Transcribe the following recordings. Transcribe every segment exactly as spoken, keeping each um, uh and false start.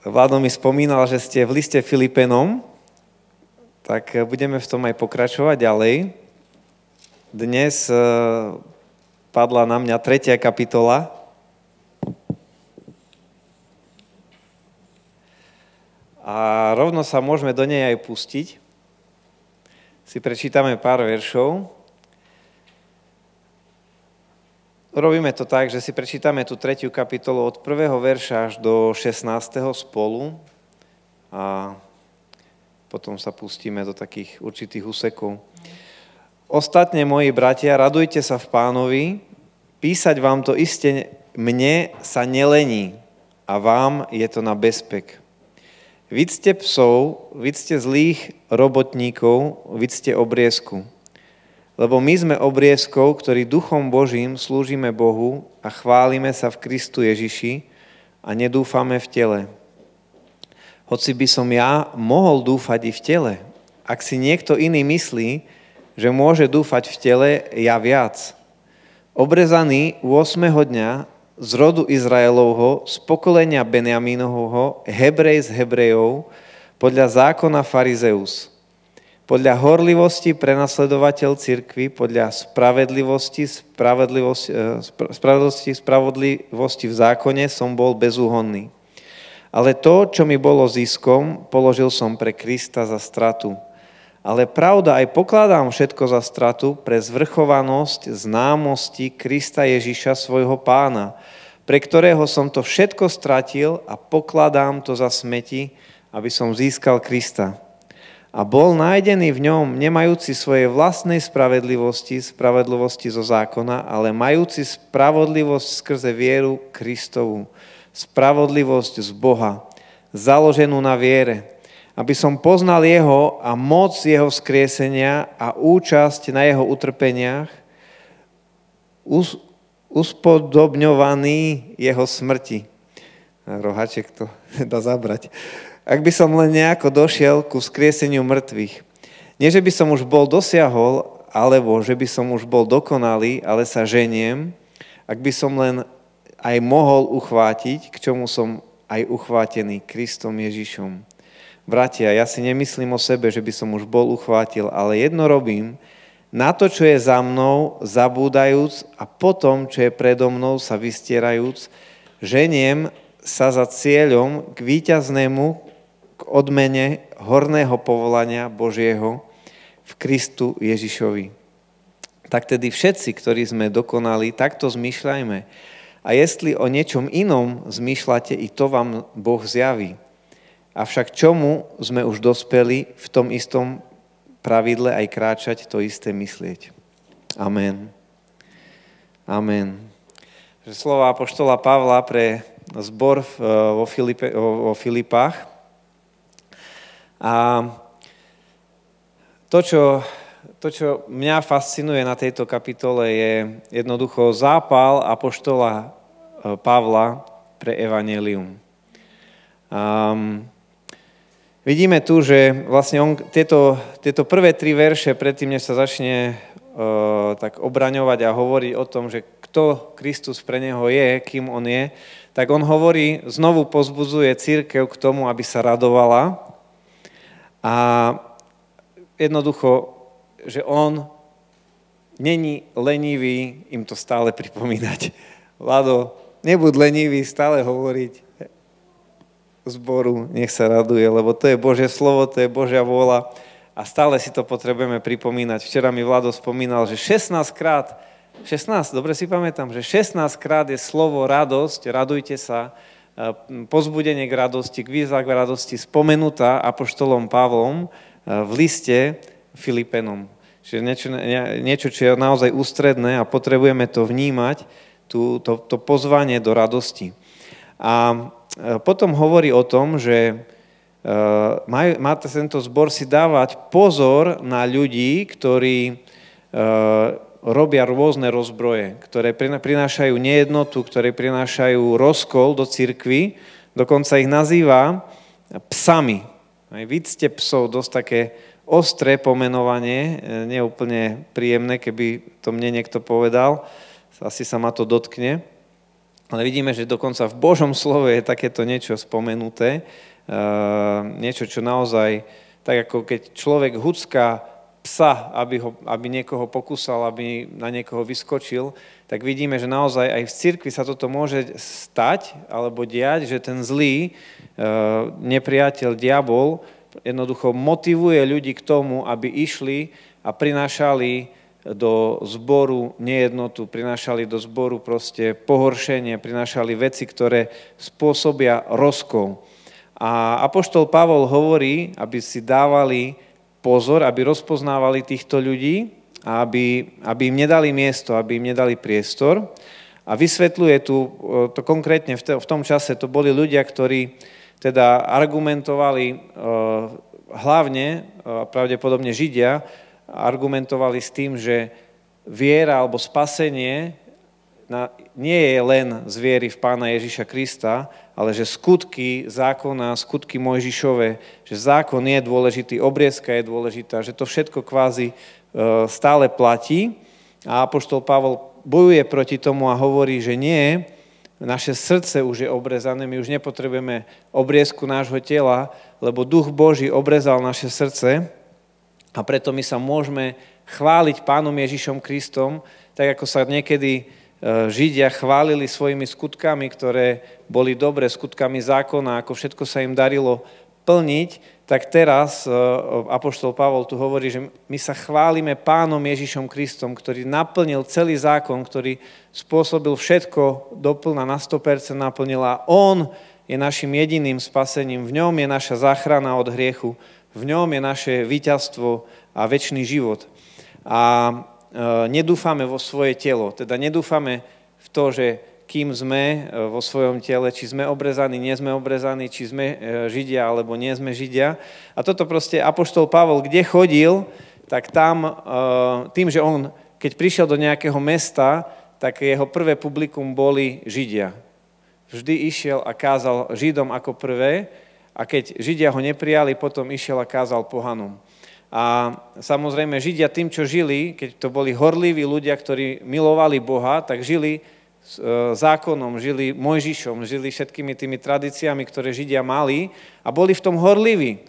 Vlado mi spomínal, že ste v liste Filipenom, tak budeme v tom aj pokračovať ďalej. Dnes padla na mňa tretia kapitola. A rovno sa môžeme do nej aj pustiť. Si prečítame pár veršov. Robíme to tak, že si prečítame tú tretiu kapitolu od prvého verša až do šestnásteho spolu a potom sa pustíme do takých určitých úsekov. Ostatne, moji bratia, radujte sa v Pánovi, písať vám to iste mne sa nelení a vám je to na bezpek. Vidzte psov, vidzte zlých robotníkov, vidzte obriezku. Lebo my sme obriezkou, ktorí duchom Božím slúžime Bohu a chválime sa v Kristu Ježiši a nedúfame v tele. Hoci by som ja mohol dúfať i v tele, ak si niekto iný myslí, že môže dúfať v tele, ja viac. Obrezaný ôsmeho dňa z rodu Izraelovho, z pokolenia Benjamínovho, Hebrej z Hebrejov, podľa zákona farizeus. Podľa horlivosti prenasledovateľ cirkvi, podľa spravedlivosti, spravedlivosti, spravedlivosti, spravodlivosti v zákone som bol bezúhonný. Ale to, čo mi bolo ziskom, položil som pre Krista za stratu. Ale pravda, aj pokladám všetko za stratu pre zvrchovanosť známosti Krista Ježiša, svojho Pána, pre ktorého som to všetko stratil a pokladám to za smeti, aby som získal Krista. A bol nájdený v ňom, nemajúci svojej vlastnej spravedlivosti, spravedlivosti zo zákona, ale majúci spravodlivosť skrze vieru Kristovu, spravodlivosť z Boha, založenú na viere, aby som poznal jeho a moc jeho vzkriesenia a účasť na jeho utrpeniach, us, uspodobňovaný jeho smrti. Rohaček to dá zabrať. Ak by som len nejako došiel ku vzkrieseniu mŕtvych. Nie, že by som už bol dosiahol, alebo že by som už bol dokonalý, ale sa ženiem, ak by som len aj mohol uchvátiť, k čomu som aj uchvátený Kristom Ježišom. Bratia, ja si nemyslím o sebe, že by som už bol uchvátil, ale jedno robím, na to, čo je za mnou, zabúdajúc a potom, čo je predo mnou, sa vystierajúc, ženiem sa za cieľom k víťaznému, k odmene horného povolania Božieho v Kristu Ježišovi. Tak tedy všetci, ktorí sme dokonali, takto zmýšľajme. A jestli o niečom inom zmýšľate, i to vám Boh zjaví. Avšak čomu sme už dospeli, v tom istom pravidle aj kráčať, to isté myslieť. Amen. Amen. Slova apoštola Pavla pre zbor vo, Filipe, vo Filipách. A to čo, to, čo mňa fascinuje na tejto kapitole, je jednoducho zápal apoštola Pavla pre evanjelium. Um, vidíme tu, že vlastne on tieto, tieto prvé tri verše, predtým, než sa začne uh, tak obraňovať a hovoriť o tom, že kto Kristus pre neho je, kým on je, tak on hovorí, znovu pozbudzuje cirkev k tomu, aby sa radovala. A jednoducho, že on není lenivý im to stále pripomínať. Vlado, nebuď lenivý stále hovoriť zboru, nech sa raduje, lebo to je Božie slovo, to je Božia vôľa a stále si to potrebujeme pripomínať. Včera mi Vlado spomínal, že šestnásťkrát, šestnásť, dobre si pamätám, že šestnásťkrát je slovo radosť, radujte sa, pozbudenie k radosti, k výzva k radosti spomenutá apoštolom Pavlom v liste Filipenom. Čiže niečo, niečo, čo je naozaj ústredné a potrebujeme to vnímať, tú, to, to pozvanie do radosti. A potom hovorí o tom, že má, má tento zbor si dávať pozor na ľudí, ktorí robia rôzne rozbroje, ktoré prinášajú nejednotu, ktoré prinášajú rozkol do cirkvi, dokonca ich nazýva psami. Aj vidzte psov, dosť také ostré pomenovanie, neúplne príjemné, keby to mne niekto povedal, asi sa ma to dotkne. Ale vidíme, že dokonca v Božom slove je takéto niečo spomenuté, niečo, čo naozaj, tak ako keď človek hucká psa, aby, ho, aby niekoho pokúsal, aby na niekoho vyskočil, tak vidíme, že naozaj aj v cirkvi sa toto môže stať alebo diať, že ten zlý nepriateľ, diabol, jednoducho motivuje ľudí k tomu, aby išli a prinášali do zboru nejednotu, prinášali do zboru proste pohoršenie, prinášali veci, ktoré spôsobia rozkol. A apoštol Pavol hovorí, aby si dávali pozor, aby rozpoznávali týchto ľudí a aby, aby im nedali miesto, aby im nedali priestor. A vysvetľuje tu, to konkrétne v tom čase, to boli ľudia, ktorí teda argumentovali hlavne, pravdepodobne Židia, argumentovali s tým, že viera alebo spasenie nie je len z viery v Pána Ježiša Krista, ale že skutky zákona, skutky Mojžišove, že zákon je dôležitý, obriezka je dôležitá, že to všetko kvázi stále platí. A apoštol Pavol bojuje proti tomu a hovorí, že nie, naše srdce už je obrezané, my už nepotrebujeme obriezku nášho tela, lebo Duch Boží obrezal naše srdce a preto my sa môžeme chváliť Pánom Ježišom Kristom, tak ako sa niekedy Židia chválili svojimi skutkami, ktoré boli dobré, skutkami zákona, ako všetko sa im darilo plniť, tak teraz apoštol Pavol tu hovorí, že my sa chválime Pánom Ježišom Kristom, ktorý naplnil celý zákon, ktorý spôsobil všetko doplna na sto percent naplnil a on je našim jediným spasením. V ňom je naša záchrana od hriechu, v ňom je naše víťazstvo a večný život. A nedúfame vo svoje telo, teda nedúfame v to, že kým sme vo svojom tele, či sme obrezaní, nie sme obrezaní, či sme Židia, alebo nie sme Židia. A toto proste apoštol Pavol, kde chodil, tak tam, tým, že on, keď prišiel do nejakého mesta, tak jeho prvé publikum boli Židia. Vždy išiel a kázal Židom ako prvé, a keď Židia ho neprijali, potom išiel a kázal pohanom. A samozrejme Židia tým, čo žili, keď to boli horliví ľudia, ktorí milovali Boha, tak žili zákonom, žili Mojžišom, žili všetkými tými tradíciami, ktoré Židia mali a boli v tom horliví.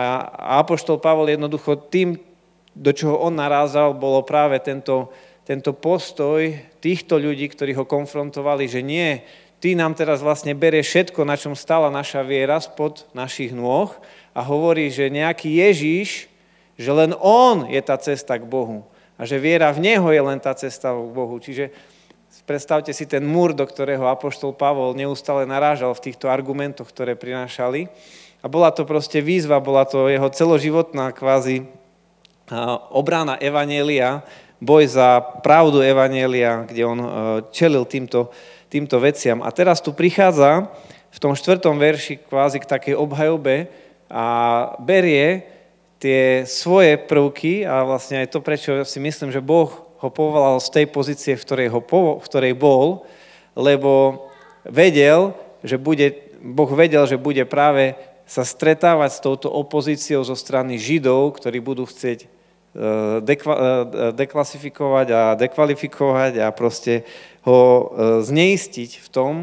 A apoštol Pavol jednoducho tým, do čoho on narázal, bolo práve tento, tento postoj týchto ľudí, ktorí ho konfrontovali, že nie, ty nám teraz vlastne berieš všetko, na čom stala naša viera spod našich nôh a hovorí, že nejaký Ježiš, že len on je tá cesta k Bohu a že viera v neho je len tá cesta k Bohu. Čiže predstavte si ten múr, do ktorého apoštol Pavol neustále narážal v týchto argumentoch, ktoré prinášali. A bola to proste výzva, bola to jeho celoživotná kvázi obrana evanjelia, boj za pravdu evanjelia, kde on čelil týmto, týmto veciam. A teraz tu prichádza v tom štvrtom verši kvázi k takej obhajobe a berie tie svoje prvky a vlastne aj to, prečo si myslím, že Boh ho povolal z tej pozície, v ktorej, ho po, v ktorej bol, lebo vedel, že bude, Boh vedel, že bude práve sa stretávať s touto opozíciou zo strany Židov, ktorí budú chcieť dekva, deklasifikovať a dekvalifikovať a proste ho zneistiť v tom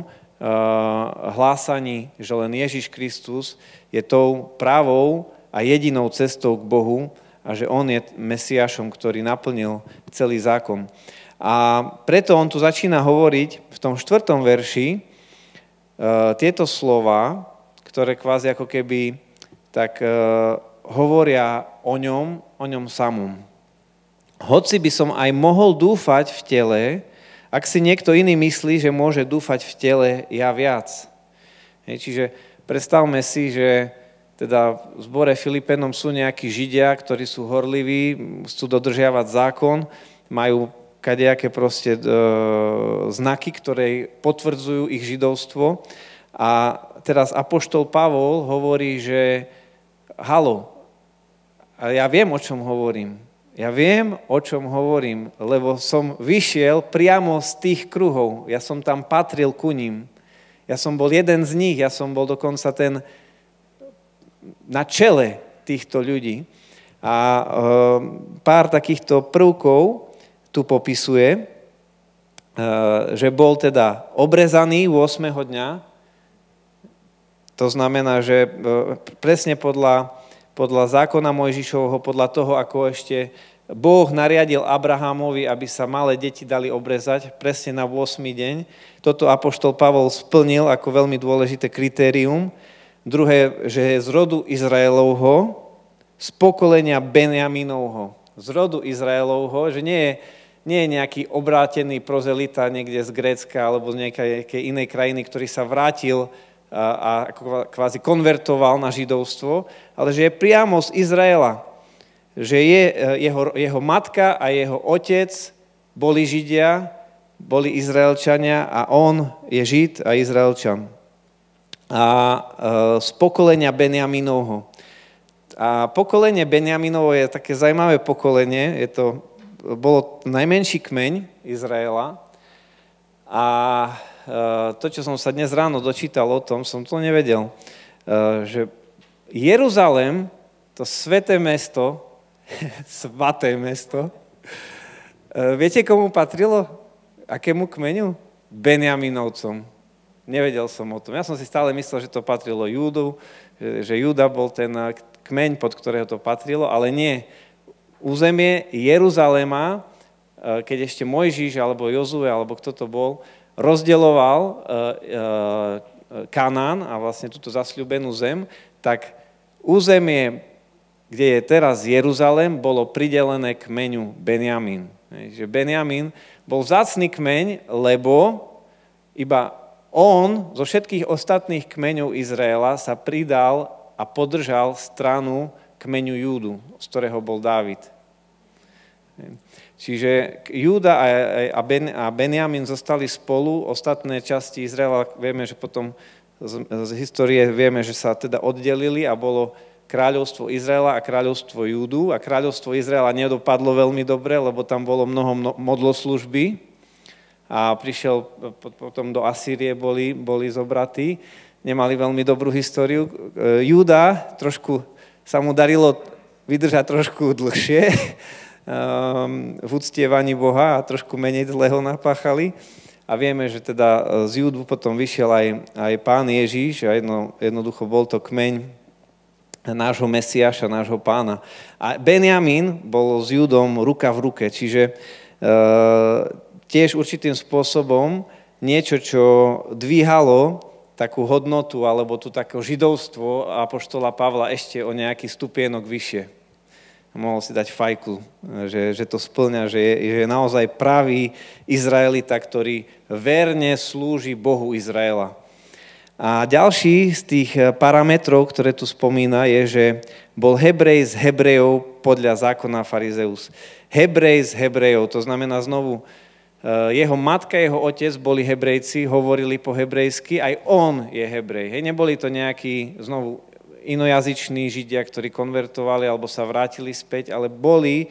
hlásaní, že len Ježiš Kristus je tou pravou a jedinou cestou k Bohu a že on je Mesiášom, ktorý naplnil celý zákon. A preto on tu začína hovoriť v tom štvrtom verši uh, tieto slova, ktoré kvázi ako keby tak uh, hovoria o ňom, o ňom samom. Hoci by som aj mohol dúfať v tele, ak si niekto iný myslí, že môže dúfať v tele, ja viac. Hej, čiže predstavme si, že teda v zbore Filipenom sú nejakí Židia, ktorí sú horliví, chcú dodržiavať zákon, majú kadejaké proste e, znaky, ktoré potvrdzujú ich židovstvo. A teraz apoštol Pavol hovorí, že halo, ja viem, o čom hovorím. Ja viem, o čom hovorím, lebo som vyšiel priamo z tých kruhov. Ja som tam patril ku ním. Ja som bol jeden z nich, ja som bol dokonca ten na čele týchto ľudí. A e, pár takýchto prvkov tu popisuje. že bol teda obrezaný ôsmeho dňa. To znamená, že presne podľa, podľa zákona Mojžišovho, podľa toho, ako ešte Boh nariadil Abrahamovi, aby sa malé deti dali obrezať presne na ôsmy deň. Toto apoštol Pavol splnil ako veľmi dôležité kritérium. Druhé, že je z rodu Izraelovho, z pokolenia Benjaminovho. Z rodu Izraelovho, že nie je nie je nejaký obrátený prozelita niekde z Grécka alebo z nejakej inej krajiny, ktorý sa vrátil a, a kvázi konvertoval na židovstvo, ale že je priamo z Izraela. Že je, jeho, jeho matka a jeho otec boli Židia, boli Izraelčania a on je Žid a Izraelčan. A e, z pokolenia Benjaminovho. A pokolenie Benjaminovo je také zaujímavé pokolenie, je to bolo najmenší kmeň Izraela a to, čo som sa dnes ráno dočítal o tom, som to nevedel, že Jeruzalém, to sväté mesto, svaté mesto, viete, komu patrilo? Akému kmeňu? Benjaminovcom. Nevedel som o tom. Ja som si stále myslel, že to patrilo Júdu, že Júda bol ten kmeň, pod ktorého to patrilo, ale nie. Územie Jeruzaléma, keď ešte Mojžiš, alebo Jozue, alebo kto to bol, rozdeľoval Kanán a vlastne túto zasľúbenú zem, tak územie, kde je teraz Jeruzalém, bolo pridelené kmeňu Benjamín. Že Benjamín bol vzácny kmeň, lebo iba on zo všetkých ostatných kmeňov Izraela sa pridal a podržal stranu kmeňu Júdu, z ktorého bol Dávid. Čiže Júda a, ben, a Benjamín zostali spolu, ostatné časti Izraela, vieme, že potom z, z histórie vieme, že sa teda oddelili a bolo kráľovstvo Izraela a kráľovstvo Júdu a kráľovstvo Izraela nedopadlo veľmi dobre, lebo tam bolo mnoho modloslužby a prišiel potom do Asýrie, boli, boli zobratí, nemali veľmi dobrú históriu. Júda trošku sa mu darilo vydržať trošku dlhšie v uctievaní Boha a trošku menej zlého napáchali. A vieme, že teda z Júdu potom vyšiel aj, aj Pán Ježíš a jedno, jednoducho bol to kmeň nášho Mesiáša, nášho Pána. A Benjamín bol s Júdom ruka v ruke, čiže e, tiež určitým spôsobom niečo, čo dvíhalo takú hodnotu, alebo tu také židovstvo apoštola Pavla ešte o nejaký stupienok vyššie. Mohol si dať fajku, že, že to spĺňa, že je, že je naozaj pravý Izraelita, ktorý verne slúži Bohu Izraela. A ďalší z tých parametrov, ktoré tu spomína, je, že bol Hebrej z Hebrejov podľa zákona farizeus. Hebrej z Hebrejov, to znamená znovu, jeho matka, jeho otec boli Hebrejci, hovorili po hebrejsky, aj on je Hebrej. Hej, neboli to nejakí znovu inojazyční Židia, ktorí konvertovali alebo sa vrátili späť, ale boli,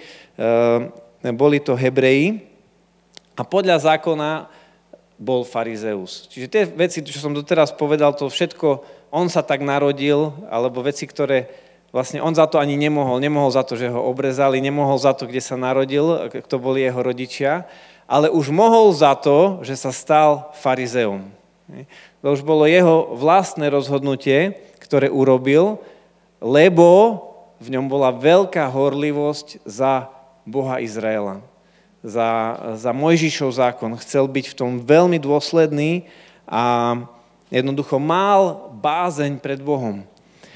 boli to Hebreji a podľa zákona bol farizeus. Čiže tie veci, čo som doteraz povedal, to všetko, on sa tak narodil, alebo veci, ktoré vlastne on za to ani nemohol. Nemohol za to, že ho obrezali, nemohol za to, kde sa narodil, kto boli jeho rodičia, ale už mohol za to, že sa stal farizeom. To už bolo jeho vlastné rozhodnutie, ktoré urobil, lebo v ňom bola veľká horlivosť za Boha Izraela, za, za Mojžišov zákon. Chcel byť v tom veľmi dôsledný a jednoducho mal bázeň pred Bohom.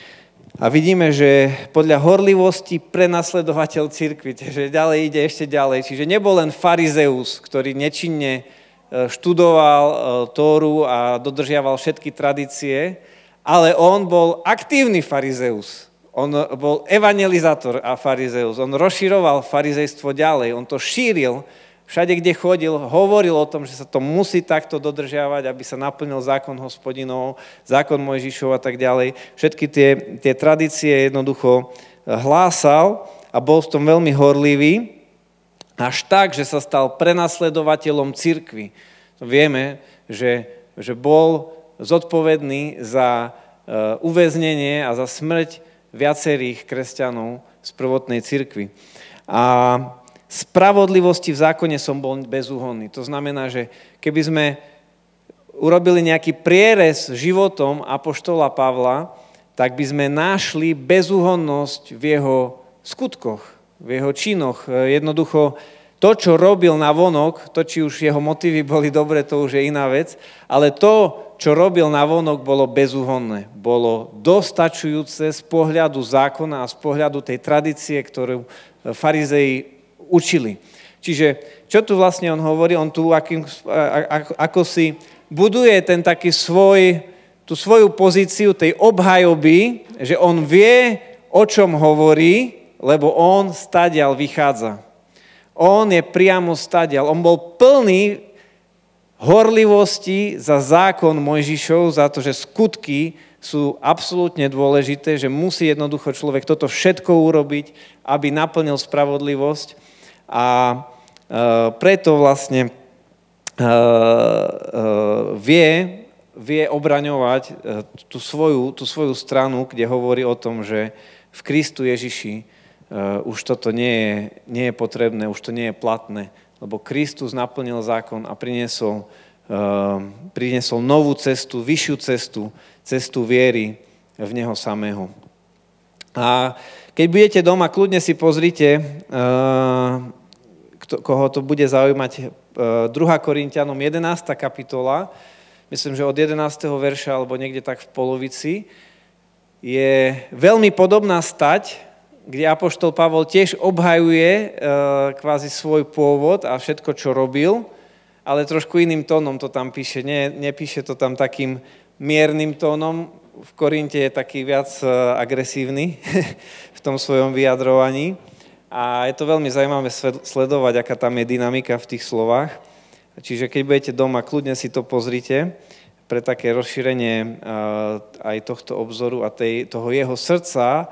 A vidíme, že podľa horlivosti prenasledovateľ cirkvi, že ďalej ide ešte ďalej. Čiže nebol len farizeus, ktorý nečinne študoval Tóru a dodržiaval všetky tradície, ale on bol aktívny farizeus. On bol evangelizátor a farizeus. On rozširoval farizejstvo ďalej. On to šíril. Všade, kde chodil, hovoril o tom, že sa to musí takto dodržiavať, aby sa naplnil zákon Hospodinov, zákon Mojžišov a tak ďalej. Všetky tie, tie tradície jednoducho hlásal a bol v tom veľmi horlivý, až tak, že sa stal prenasledovateľom cirkvi. Vieme, že, že bol zodpovedný za uh, uväznenie a za smrť viacerých kresťanov z prvotnej cirkvi. A spravodlivosti v zákone som bol bezúhonný. To znamená, že keby sme urobili nejaký prierez životom apoštola Pavla, tak by sme našli bezúhonnosť v jeho skutkoch, v jeho činoch. Jednoducho to, čo robil na vonok, to, či už jeho motívy boli dobré, to už je iná vec, ale to, čo robil na vonok, bolo bezúhonné. Bolo dostačujúce z pohľadu zákona a z pohľadu tej tradície, ktorú farizei učili. Čiže, čo tu vlastne on hovorí? On tu akým, ako, ako si buduje ten taký svoj, tú svoju pozíciu tej obhajoby, že on vie, o čom hovorí, lebo on stadiaľ vychádza. On je priamo stadiaľ. On bol plný horlivosti za zákon Mojžišov, za to, že skutky sú absolútne dôležité, že musí jednoducho človek toto všetko urobiť, aby naplnil spravodlivosť. A e, preto vlastne e, e, vie, vie obraňovať e, tú, svoju, tú svoju stranu, kde hovorí o tom, že v Kristu Ježiši Uh, už toto nie je, nie je potrebné, už to nie je platné, lebo Kristus naplnil zákon a priniesol, uh, priniesol novú cestu, vyššiu cestu, cestu viery v Neho samého. A keď budete doma, kľudne si pozrite, uh, kto, koho to bude zaujímať, uh, druhá Korinťanom jedenásta kapitola, myslím, že od jedenásteho verša, alebo niekde tak v polovici, je veľmi podobná stať, kde apoštol Pavol tiež obhajuje e, kvázi svoj pôvod a všetko, čo robil, ale trošku iným tónom to tam píše. Nie, nepíše to tam takým miernym tónom. V Korinte je taký viac e, agresívny v tom svojom vyjadrovaní. A je to veľmi zaujímavé sledovať, aká tam je dynamika v tých slovách. Čiže keď budete doma, kľudne si to pozrite pre také rozšírenie e, aj tohto obzoru a tej, toho jeho srdca,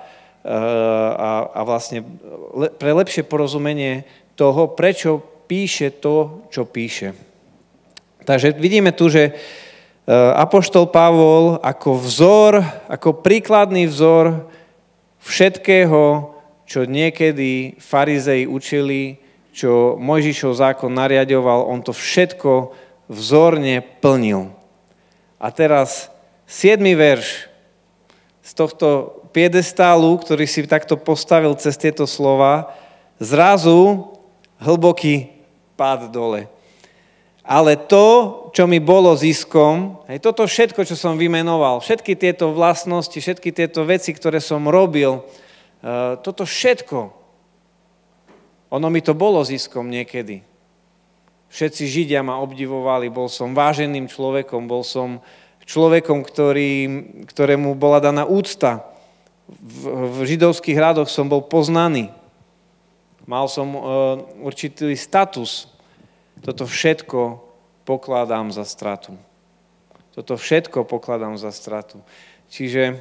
A, a vlastne le, pre lepšie porozumenie toho, prečo píše to, čo píše. Takže vidíme tu, že apoštol Pavol ako vzor, ako príkladný vzor všetkého, čo niekedy farizei učili, čo Mojžišov zákon nariaďoval, on to všetko vzorne plnil. A teraz siedmy verš z tohto piedestálu, ktorý si takto postavil cez tieto slova, zrazu hlboký pád dole. Ale to, čo mi bolo ziskom, aj toto všetko, čo som vymenoval, všetky tieto vlastnosti, všetky tieto veci, ktoré som robil, toto všetko, ono mi to bolo ziskom niekedy. Všetci Židia ma obdivovali, bol som váženým človekom, bol som človekom, ktorý, ktorému bola daná úcta. V, v židovských radoch som bol poznaný. Mal som e, určitý status. Toto všetko pokladám za stratu. Toto všetko pokladám za stratu. Čiže e,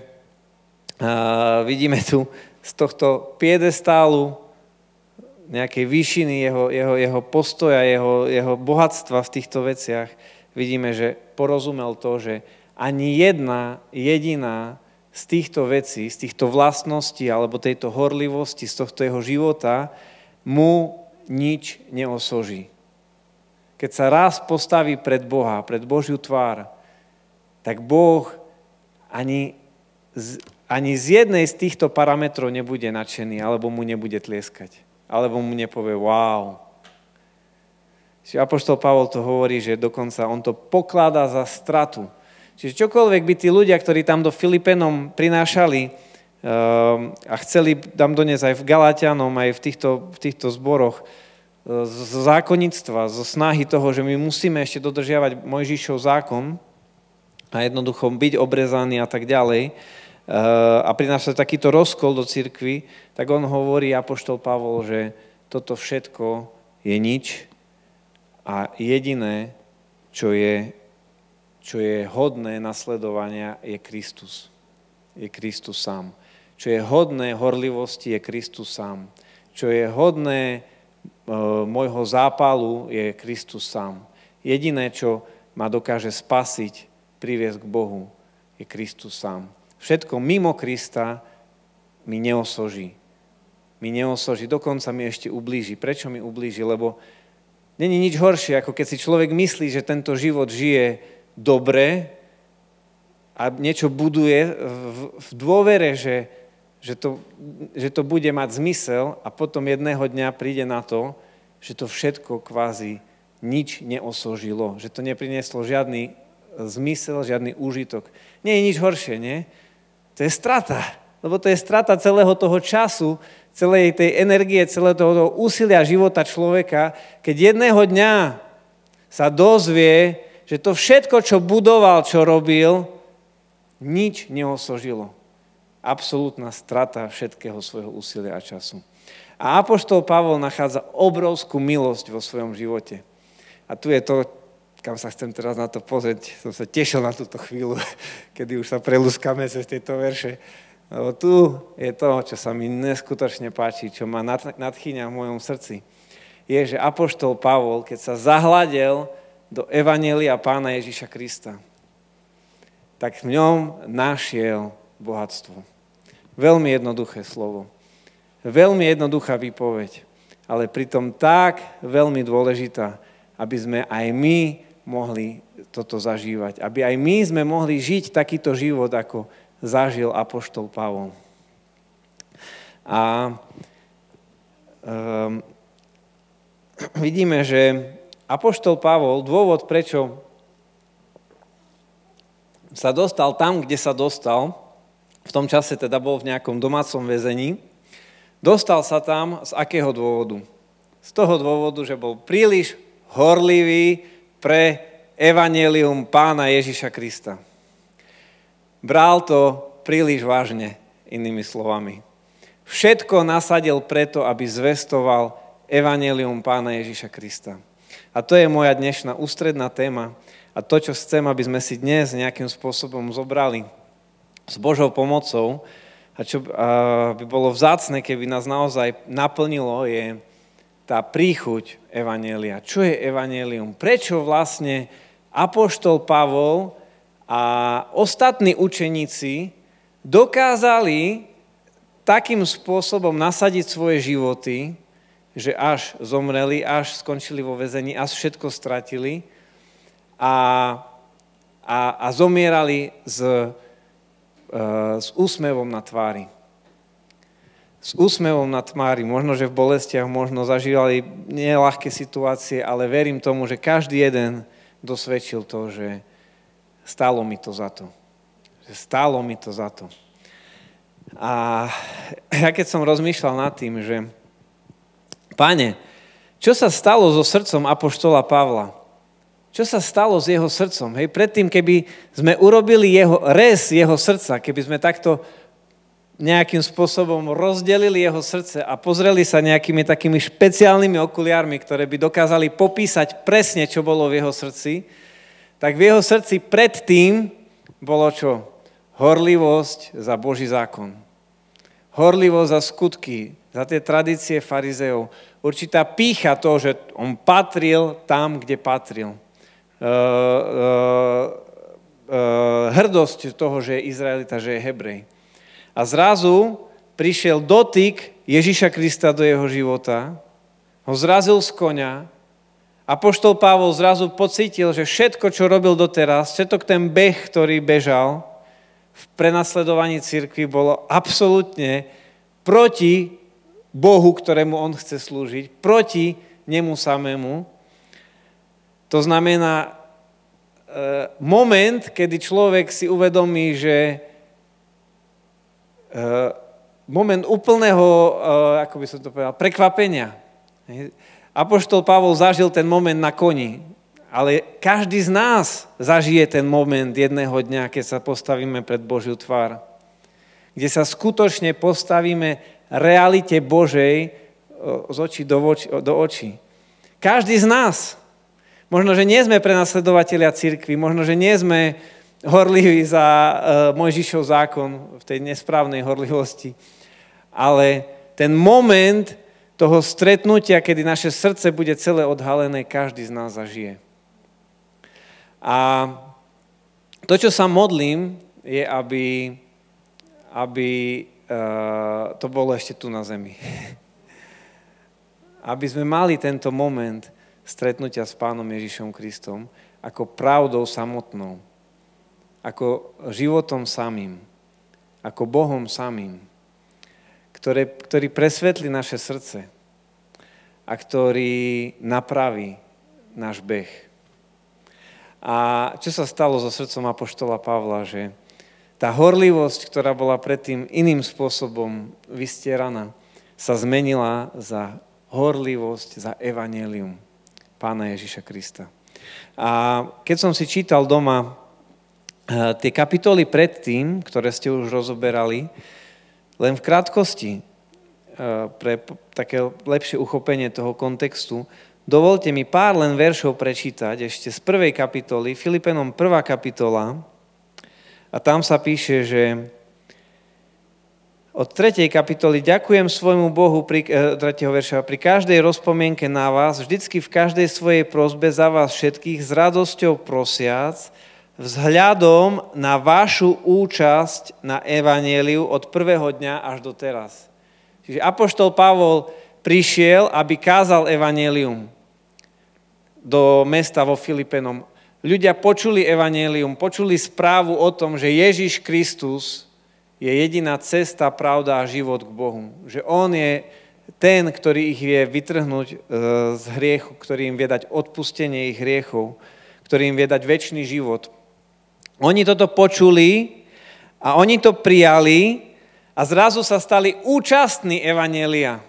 vidíme tu z tohto piedestálu nejakej výšiny jeho, jeho, jeho postoja, jeho, jeho bohatstva v týchto veciach. Vidíme, že porozumel to, že ani jedna jediná z týchto vecí, z týchto vlastností alebo tejto horlivosti, z tohto jeho života mu nič neosoží. Keď sa raz postaví pred Boha, pred Božiu tvár, tak Boh ani z, ani z jednej z týchto parametrov nebude nadšený, alebo mu nebude tlieskať, alebo mu nepovie wow. Čiže apoštol Pavol to hovorí, že dokonca on to pokladá za stratu. Čiže čokoľvek by tí ľudia, ktorí tam do Filipenom prinášali um, a chceli tam doniesť aj v Galatianom, aj v týchto, v týchto zboroch z zákonnictva, zo snahy toho, že my musíme ešte dodržiavať Mojžišov zákon a jednoducho byť obrezaný a tak ďalej uh, a prinášať takýto rozkol do cirkvi, tak on hovorí, apoštol Pavol, že toto všetko je nič a jediné, čo je čo je hodné nasledovania, je Kristus. Je Kristus sám. Čo je hodné horlivosti, je Kristus sám. Čo je hodné e, môjho zápalu, je Kristus sám. Jediné, čo ma dokáže spasiť, priviesť k Bohu, je Kristus sám. Všetko mimo Krista mi neosoží. mi neosoží, dokonca mi ešte ublíži. Prečo mi ublíži? Lebo není nič horšie, ako keď si človek myslí, že tento život žije dobre a niečo buduje v, v dôvere, že, že, to, že to bude mať zmysel a potom jedného dňa príde na to, že to všetko kvázi nič neosožilo, že to neprinieslo žiadny zmysel, žiadny úžitok. Nie je nič horšie, nie? To je strata, lebo to je strata celého toho času, celej tej energie, celého toho úsilia života človeka, keď jedného dňa sa dozvie, že to všetko, čo budoval, čo robil, nič neosožilo. Absolútna strata všetkého svojho úsilia a času. A apoštol Pavol nachádza obrovskú milosť vo svojom živote. A tu je to, kam sa chcem teraz na to pozrieť. Som sa tešil na túto chvíľu, kedy už sa prelúskame cez tieto verše. Lebo tu je to, čo sa mi neskutočne páči, čo ma nadchýňa v mojom srdci. Je, že apoštol Pavol, keď sa zahľadel do evanjelia Pána Ježiša Krista, tak v ňom našiel bohatstvo. Veľmi jednoduché slovo. Veľmi jednoduchá výpoveď, ale pritom tak veľmi dôležitá, aby sme aj my mohli toto zažívať. Aby aj my sme mohli žiť takýto život, ako zažil apoštol Pavol. A um, vidíme, že apoštol Pavol, dôvod, prečo sa dostal tam, kde sa dostal, v tom čase teda bol v nejakom domácom väzení, dostal sa tam z akého dôvodu? Z toho dôvodu, že bol príliš horlivý pre evanjelium Pána Ježiša Krista. Bral to príliš vážne, inými slovami. Všetko nasadil preto, aby zvestoval evanjelium Pána Ježiša Krista. A to je moja dnešná ústredná téma a to, čo chcem, aby sme si dnes nejakým spôsobom zobrali s Božou pomocou a čo by bolo vzácne, keby nás naozaj naplnilo, je tá príchuť evanjelia. Čo je evanjelium? Prečo vlastne apoštol Pavol a ostatní učeníci dokázali takým spôsobom nasadiť svoje životy, že až zomreli, až skončili vo väzení, až všetko stratili a, a, a zomierali s, e, s úsmevom na tvári. S úsmevom na tvári, možno, že v bolestiach, možno zažívali neľahké situácie, ale verím tomu, že každý jeden dosvedčil to, že stálo mi to za to. Že stálo mi to za to. A ja keď som rozmýšľal nad tým, že Pane, čo sa stalo so srdcom apoštola Pavla? Čo sa stalo s jeho srdcom? Hej, predtým, keby sme urobili jeho, rez jeho srdca, keby sme takto nejakým spôsobom rozdelili jeho srdce a pozreli sa nejakými takými špeciálnymi okuliármi, ktoré by dokázali popísať presne, čo bolo v jeho srdci, tak v jeho srdci predtým bolo čo? Horlivosť za Boží zákon. Horlivosť za skutky, za tie tradície farizeov. Určitá pýcha to, že on patril tam, kde patril. Uh, uh, uh, hrdosť toho, že je Izraelita, že je Hebrej. A zrazu prišiel dotyk Ježiša Krista do jeho života, ho zrazil z koňa. Apoštol Pavol zrazu pocítil, že všetko, čo robil doteraz, všetok ten beh, ktorý bežal v prenasledovaní cirkvi, bolo absolútne proti Bohu, ktorému on chce slúžiť, proti nemu samému. To znamená e, moment, kedy človek si uvedomí, že e, moment úplného, e, ako by som to povedal, prekvapenia. Apoštol Pavol zažil ten moment na koni, ale každý z nás zažije ten moment jedného dňa, keď sa postavíme pred Božiu tvár, kde sa skutočne postavíme realite Božej z očí do, oči, do očí. Každý z nás. Možno, že nie sme prenasledovatelia cirkvi, možno, že nie sme horliví za uh, Mojžišov zákon v tej nesprávnej horlivosti, ale ten moment toho stretnutia, kedy naše srdce bude celé odhalené, každý z nás zažije. A to, čo sa modlím, je, aby, aby to bolo ešte tu na zemi. Aby sme mali tento moment stretnutia s Pánom Ježišom Kristom ako pravdou samotnou, ako životom samým, ako Bohom samým, ktoré, ktorý presvetlí naše srdce a ktorý napraví náš beh. A čo sa stalo so srdcom apoštola Pavla, že tá horlivosť, ktorá bola predtým iným spôsobom vystieraná, sa zmenila za horlivosť, za evanjelium Pána Ježiša Krista. A keď som si čítal doma tie kapitoly predtým, ktoré ste už rozoberali, len v krátkosti, pre také lepšie uchopenie toho kontextu, dovolte mi pár len veršov prečítať ešte z prvej kapitoly, Filipenom prvá kapitola, a tam sa píše, že od tretej kapitoly ďakujem svojmu Bohu pri, tretieho verša, pri každej rozpomienke na vás, vždycky v každej svojej prosbe za vás všetkých s radosťou prosiac, vzhľadom na vašu účasť na evanjeliu od prvého dňa až do teraz. Čiže apoštol Pavol prišiel, aby kázal evanjelium do mesta vo Filipenom. Ľudia počuli evanjelium, počuli správu o tom, že Ježiš Kristus je jediná cesta, pravda a život k Bohu. Že on je ten, ktorý ich vie vytrhnúť z hriechu, ktorý im vie dať odpustenie ich hriechov, ktorý im vie dať večný život. Oni toto počuli a oni to prijali a zrazu sa stali účastní evanjelia.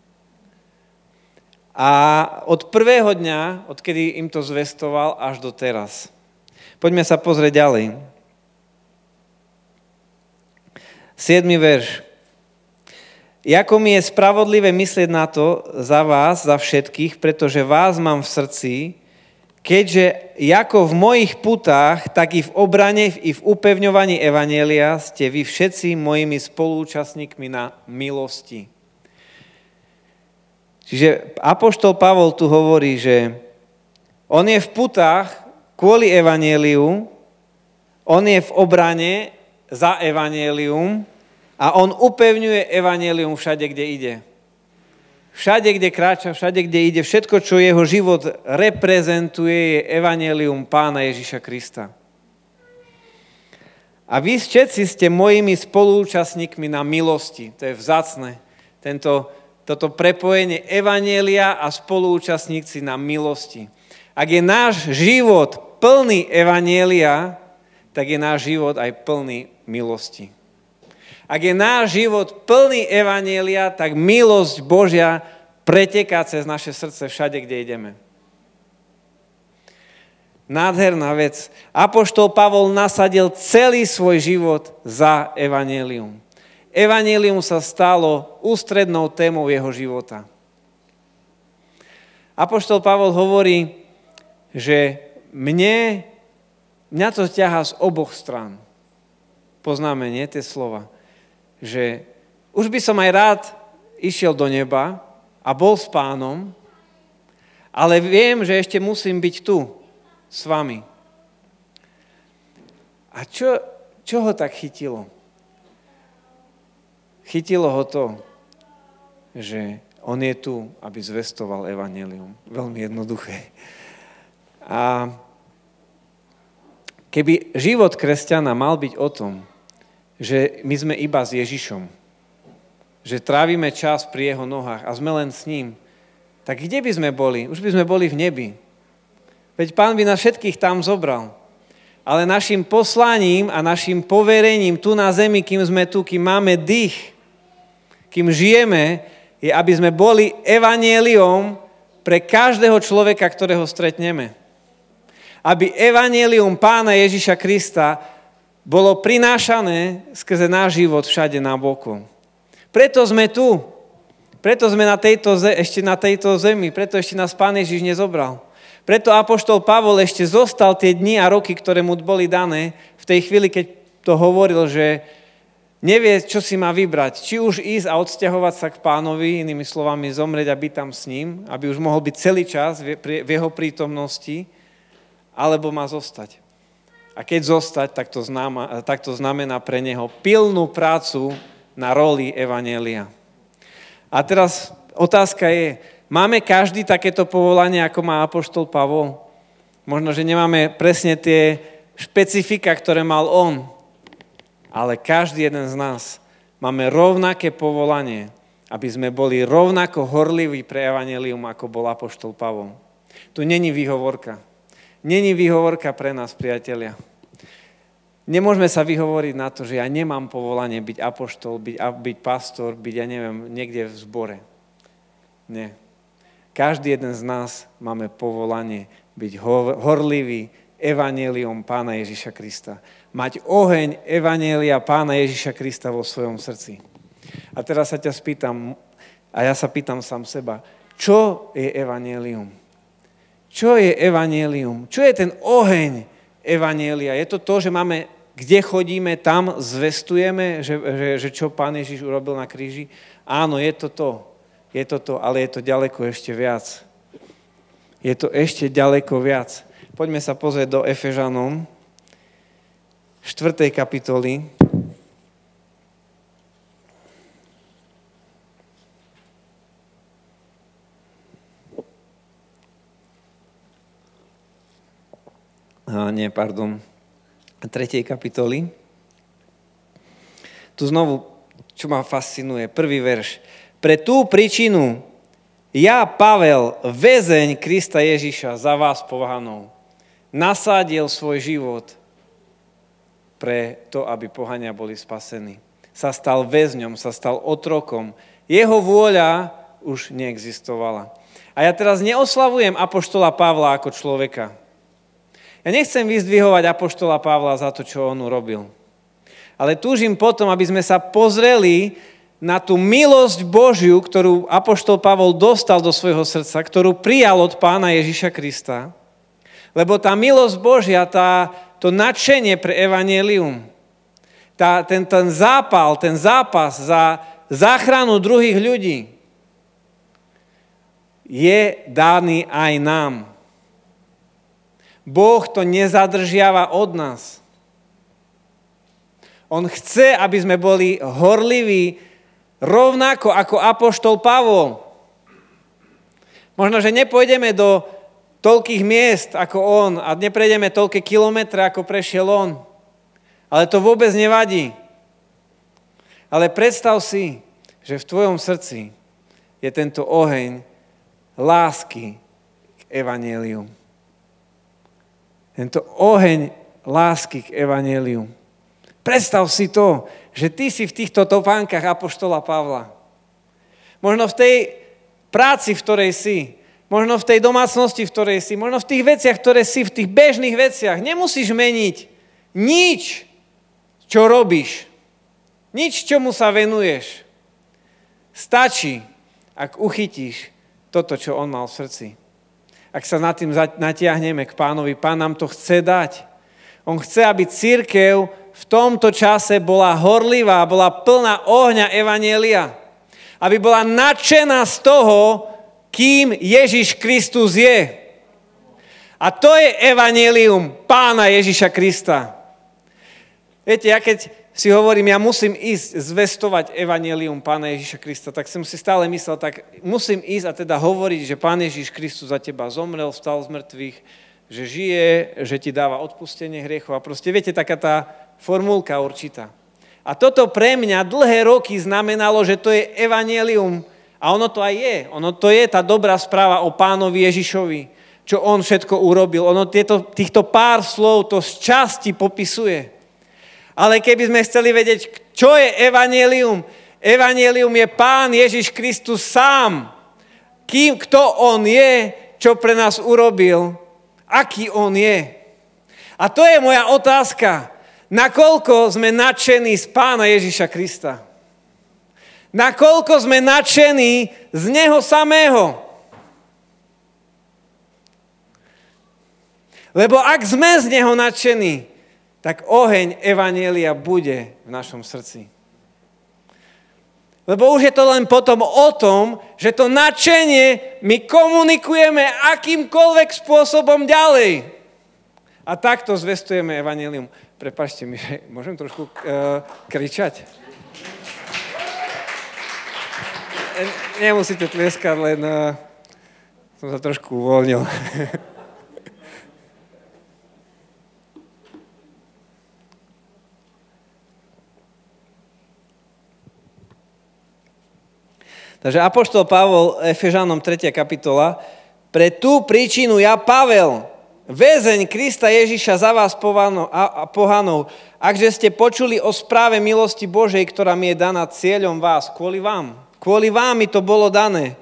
A od prvého dňa, odkedy im to zvestoval, až do teraz. Poďme sa pozrieť ďalej. Siedmy verš. Jako mi je spravodlivé myslieť na to za vás, za všetkých, pretože vás mám v srdci, keďže ako v mojich putách, tak i v obrane, i v upevňovaní evanjelia ste vy všetci mojimi spolúčastníkmi na milosti. Čiže apoštol Pavol tu hovorí, že on je v putách kvôli evanjeliu, on je v obrane za evanjelium a on upevňuje evanjelium všade, kde ide. Všade, kde kráča, všade, kde ide, všetko, čo jeho život reprezentuje, je evanjelium Pána Ježiša Krista. A vy všetci ste mojimi spolúčastníkmi na milosti. To je vzácne. Tento, toto prepojenie evanjelia a spolúčastníci na milosti. Ak je náš život plný evanjelia, tak je náš život aj plný milosti. Ak je náš život plný evanjelia, tak milosť Božia preteká cez naše srdce všade, kde ideme. Nádherná vec. Apoštol Pavol nasadil celý svoj život za evanjelium. Evanjelium sa stalo ústrednou témou jeho života. Apoštol Pavol hovorí, že mne, mňa to ťahá z oboch strán. Poznáme, nie, tie slova. Že už by som aj rád išiel do neba a bol s Pánom, ale viem, že ešte musím byť tu s vami. A čo, čo ho tak chytilo? Chytilo ho to, že on je tu, aby zvestoval evanjelium. Veľmi jednoduché. A keby život kresťana mal byť o tom, že my sme iba s Ježišom, že trávime čas pri jeho nohách a sme len s ním, tak kde by sme boli? Už by sme boli v nebi. Veď Pán by nás všetkých tam zobral. Ale našim poslaním a našim poverením tu na zemi, kým sme tu, kým máme dých, kým žijeme, je, aby sme boli evanjeliom pre každého človeka, ktorého stretneme. Aby evanjelium Pána Ježiša Krista bolo prinášané skrze náš život všade nabokol. Preto sme tu. Preto sme na tejto, ešte na tejto zemi. Preto ešte nás Pán Ježiš nezobral. Preto apoštol Pavol ešte zostal tie dni a roky, ktoré mu boli dané, v tej chvíli, keď to hovoril, že nevie, čo si má vybrať. Či už ísť a odsťahovať sa k Pánovi, inými slovami zomrieť a byť tam s ním, aby už mohol byť celý čas v jeho prítomnosti, alebo má zostať. A keď zostať, tak to, znamená, tak to znamená pre neho pilnú prácu na roli evanjelia. A teraz otázka je, máme každý takéto povolanie, ako má apoštol Pavol? Možno, že nemáme presne tie špecifika, ktoré mal on, ale každý jeden z nás máme rovnaké povolanie, aby sme boli rovnako horliví pre evanjelium, ako bol apoštol Pavol. Tu není výhovorka. Není výhovorka pre nás, priatelia. Nemôžeme sa vyhovoriť na to, že ja nemám povolanie byť apoštol, byť, byť pastor, byť, ja neviem, niekde v zbore. Nie. Každý jeden z nás máme povolanie byť horlivý evanjelium Pána Ježiša Krista. Mať oheň evanjelia Pána Ježiša Krista vo svojom srdci. A teraz sa ťa spýtam, a ja sa pýtam sám seba, čo je evanjelium? Čo je evanjelium? Čo je ten oheň evanjelia? Je to to, že máme, kde chodíme, tam zvestujeme, že, že, že čo Pán Ježiš urobil na kríži? Áno, je to to. Je to to, ale je to ďaleko ešte viac. Je to ešte ďaleko viac. Poďme sa pozrieť do Efežanom, štvrtej kapitoly. A nie, pardon, tretej kapitoly. Tu znovu, čo ma fascinuje, prvý verš. Pre tú príčinu ja, Pavel, väzeň Krista Ježiša za vás pohanov, nasádil svoj život pre to, aby pohania boli spasení. Sa stal väzňom, sa stal otrokom. Jeho vôľa už neexistovala. A ja teraz neoslavujem apoštola Pavla ako človeka. Ja nechcem vyzdvihovať apoštola Pavla za to, čo on urobil. Ale túžim potom, aby sme sa pozreli na tú milosť Božiu, ktorú apoštol Pavol dostal do svojho srdca, ktorú prijal od Pána Ježiša Krista. Lebo tá milosť Božia, tá, to nadšenie pre evanjelium, tá, ten, ten zápal, ten zápas za záchranu druhých ľudí je daný aj nám. Boh to nezadržiava od nás. On chce, aby sme boli horliví, rovnako ako apoštol Pavol. Možno, že nepôjdeme do toľkých miest ako on a neprejdeme toľké kilometre, ako prešiel on. Ale to vôbec nevadí. Ale predstav si, že v tvojom srdci je tento oheň lásky k evanjeliu. Tento oheň lásky k evanjeliu. Predstav si to, že ty si v týchto topánkach apoštola Pavla. Možno v tej práci, v ktorej si, možno v tej domácnosti, v ktorej si, možno v tých veciach, ktoré si, v tých bežných veciach. Nemusíš meniť nič, čo robíš. Nič, čomu sa venuješ. Stačí, ak uchytíš toto, čo on mal v srdci. Ak sa nad tým natiahneme k Pánovi, Pán nám to chce dať. On chce, aby cirkev v tomto čase bola horlivá, bola plná ohňa evanjelia. Aby bola nadšená z toho, kým Ježiš Kristus je. A to je evanjelium Pána Ježiša Krista. Viete, ja keď si hovorím, ja musím ísť zvestovať evanjelium Pána Ježiša Krista, tak som si stále myslel, tak musím ísť a teda hovoriť, že Pán Ježiš Kristus za teba zomrel, vstal z mŕtvych, že žije, že ti dáva odpustenie hriechov a proste, viete, taká tá formulka určitá. A toto pre mňa dlhé roky znamenalo, že to je evanjelium a ono to aj je. Ono to je tá dobrá správa o Pánovi Ježišovi, čo on všetko urobil. Ono tieto, týchto pár slov to z časti popisuje. Ale keby sme chceli vedieť, čo je evanjelium, evanjelium je Pán Ježiš Kristus sám. Kým, kto on je, čo pre nás urobil, aký on je. A to je moja otázka. Nakoľko sme nadšení z Pána Ježiša Krista? Nakoľko sme nadšení z Neho samého? Lebo ak sme z Neho nadšení, tak oheň evanjelia bude v našom srdci. Lebo už je to len potom o tom, že to nadšenie my komunikujeme akýmkoľvek spôsobom ďalej. A takto zvestujeme evanjelium. Prepáčte mi, že môžem trošku uh, kričať? nemusíte tlieskať, len uh, som sa trošku uvoľnil. Takže apoštol Pavol, Efežanom tretia kapitola, pre tú príčinu ja, Pavel, väzeň Krista Ježiša za vás pohanov, akže ste počuli o správe milosti Božej, ktorá mi je daná cieľom vás, kvôli vám. Kvôli vám mi to bolo dané,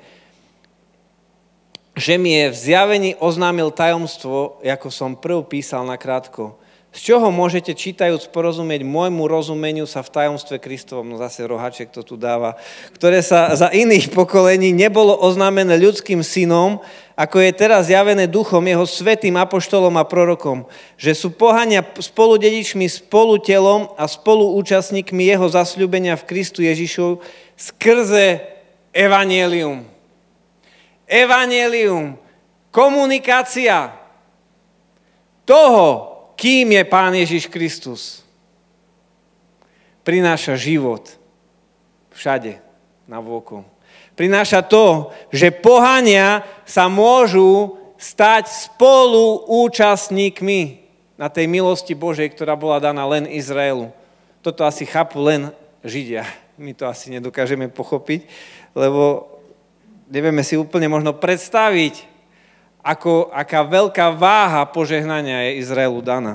že mi je v zjavení oznámil tajomstvo, ako som prv písal nakrátko. Z čoho môžete čítajúc porozumieť môjmu rozumeniu sa v tajomstve Kristovom, no zase rohaček to tu dáva, ktoré sa za iných pokolení nebolo oznámené ľudským synom, ako je teraz zjavené duchom jeho svätým apoštolom a prorokom, že sú pohania spoludedičmi, spolutelom a spoluúčastníkmi jeho zasľúbenia v Kristu Ježišu skrze evanjelium. Evanjelium, komunikácia toho, kým je Pán Ježiš Kristus, prináša život všade navôkol. Prináša to, že pohania sa môžu stať spoluúčastníkmi na tej milosti Božej, ktorá bola daná len Izraelu. Toto asi chápu len Židia. My to asi nedokážeme pochopiť, lebo nevieme si úplne možno predstaviť, Ako, aká veľká váha požehnania je Izraelu daná.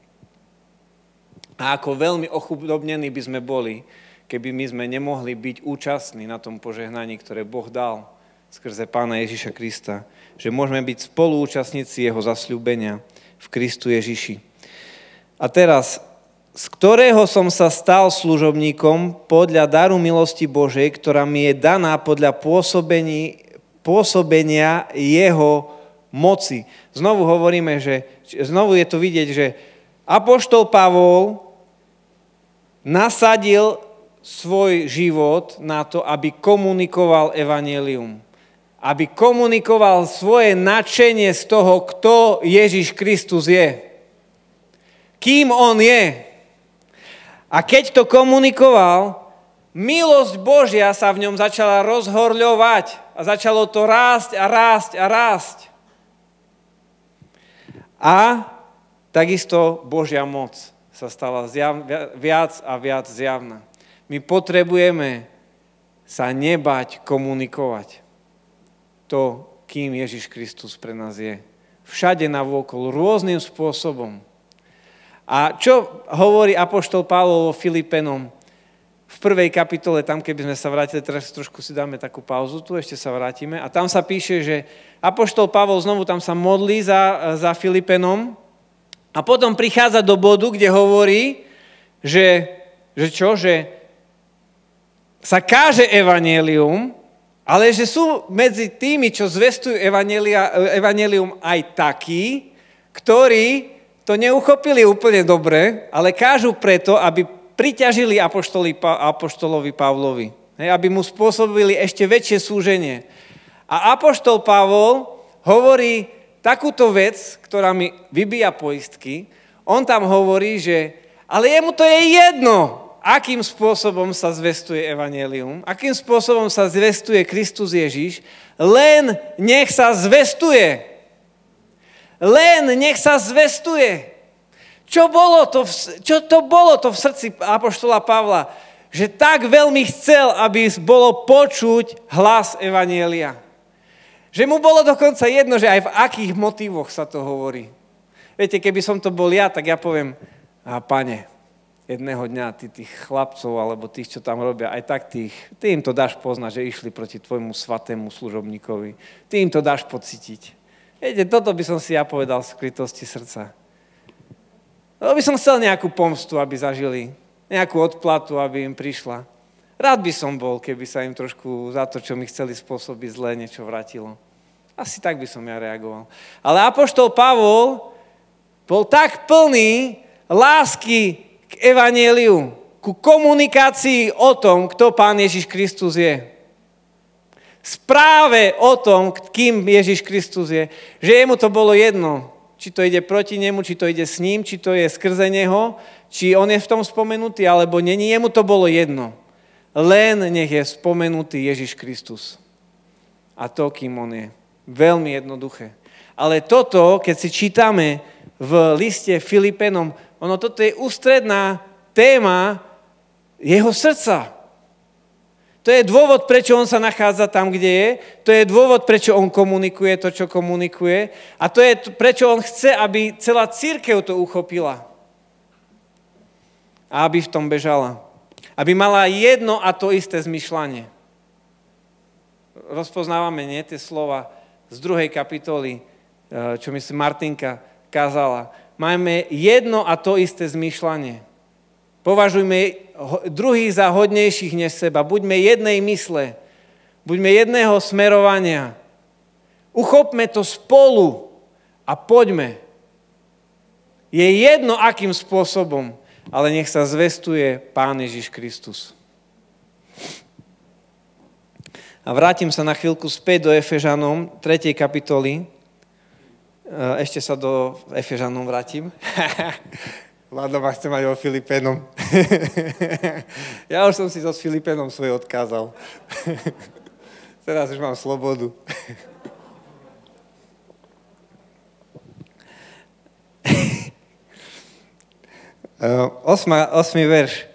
A ako veľmi ochudobnení by sme boli, keby my sme nemohli byť účastní na tom požehnaní, ktoré Boh dal skrze Pána Ježiša Krista. Že môžeme byť spoluúčastníci jeho zasľúbenia v Kristu Ježiši. A teraz, z ktorého som sa stal služobníkom podľa daru milosti Božej, ktorá mi je daná podľa pôsobenia jeho moci. Znovu hovoríme, že znovu je to vidieť, že apoštol Pavol nasadil svoj život na to, aby komunikoval evanjelium. Aby komunikoval svoje nadšenie z toho, kto Ježiš Kristus je. Kým on je. A keď to komunikoval, milosť Božia sa v ňom začala rozhorľovať a začalo to rásť a rásť a rásť. A takisto Božia moc sa stala zjav, viac a viac zjavná. My potrebujeme sa nebať komunikovať to, kým Ježiš Kristus pre nás je. Všade navôkol, rôznym spôsobom. A čo hovorí apoštol Pavol vo Filipenom v prvej kapitole, tam keby sme sa vrátili, teraz trošku si dáme takú pauzu, tu ešte sa vrátime, a tam sa píše, že apoštol Pavol znovu tam sa modlí za, za Filipenom a potom prichádza do bodu, kde hovorí, že, že čo, že sa káže evanjelium, ale že sú medzi tými, čo zvestujú evanjelium aj takí, ktorí to neuchopili úplne dobre, ale kážu preto, aby priťažili apoštolovi Pavlovi, hej, aby mu spôsobili ešte väčšie súženie. A apoštol Pavol hovorí takúto vec, ktorá mi vybíja poistky. On tam hovorí, že ale jemu to je jedno, akým spôsobom sa zvestuje evanjelium, akým spôsobom sa zvestuje Kristus Ježiš, len nech sa zvestuje. Len nech sa zvestuje. Čo, bolo to, čo to bolo to v srdci apoštola Pavla? Že tak veľmi chcel, aby bolo počuť hlas evanjelia. Že mu bolo dokonca jedno, že aj v akých motívoch sa to hovorí. Viete, keby som to bol ja, tak ja poviem, a pane, jedného dňa ty tých chlapcov, alebo tých, čo tam robia, aj tak tých, ty im to dáš poznať, že išli proti tvojmu svatému služobníkovi. Ty im to dáš pocítiť. Viete, toto by som si ja povedal v skrytosti srdca. No by som chcel nejakú pomstu, aby zažili, nejakú odplatu, aby im prišla. Rád by som bol, keby sa im trošku za to, čo mi chceli spôsobiť zlé, niečo vrátilo. Asi tak by som ja reagoval. Ale apoštol Pavol bol tak plný lásky k evanjeliu, ku komunikácii o tom, kto Pán Ježiš Kristus je. Správe o tom, kým Ježiš Kristus je, že jemu to bolo jedno, či to ide proti nemu, či to ide s ním, či to je skrze neho, či on je v tom spomenutý, alebo není. Jemu to bolo jedno. len nech je spomenutý Ježiš Kristus. A to, kým on je. Veľmi jednoduché. Ale toto, keď si čítame v liste Filipenom, ono toto je ústredná téma jeho srdca. To je dôvod, prečo on sa nachádza tam, kde je. To je dôvod, prečo on komunikuje to, čo komunikuje. A to je, prečo on chce, aby celá cirkev to uchopila. A aby v tom bežala. Aby mala jedno a to isté zmyšľanie. Rozpoznávame, nie, tie slova z druhej kapitoly, čo myslím Martinka kázala. Máme jedno a to isté zmyšľanie. Považujme druhých za hodnejších než seba. Buďme jednej mysle. Buďme jedného smerovania. Uchopme to spolu a poďme. Je jedno, akým spôsobom, ale nech sa zvestuje Pán Ježiš Kristus. A vrátim sa na chvíľku späť do Efežanom, tretej kapitoly. Ešte sa do Efežanom vrátim. Vládo ma chce mať o Filipénom. Ja už som si so s Filipénom svoje odkázal. Teraz už mám slobodu. Osma, osmý verš.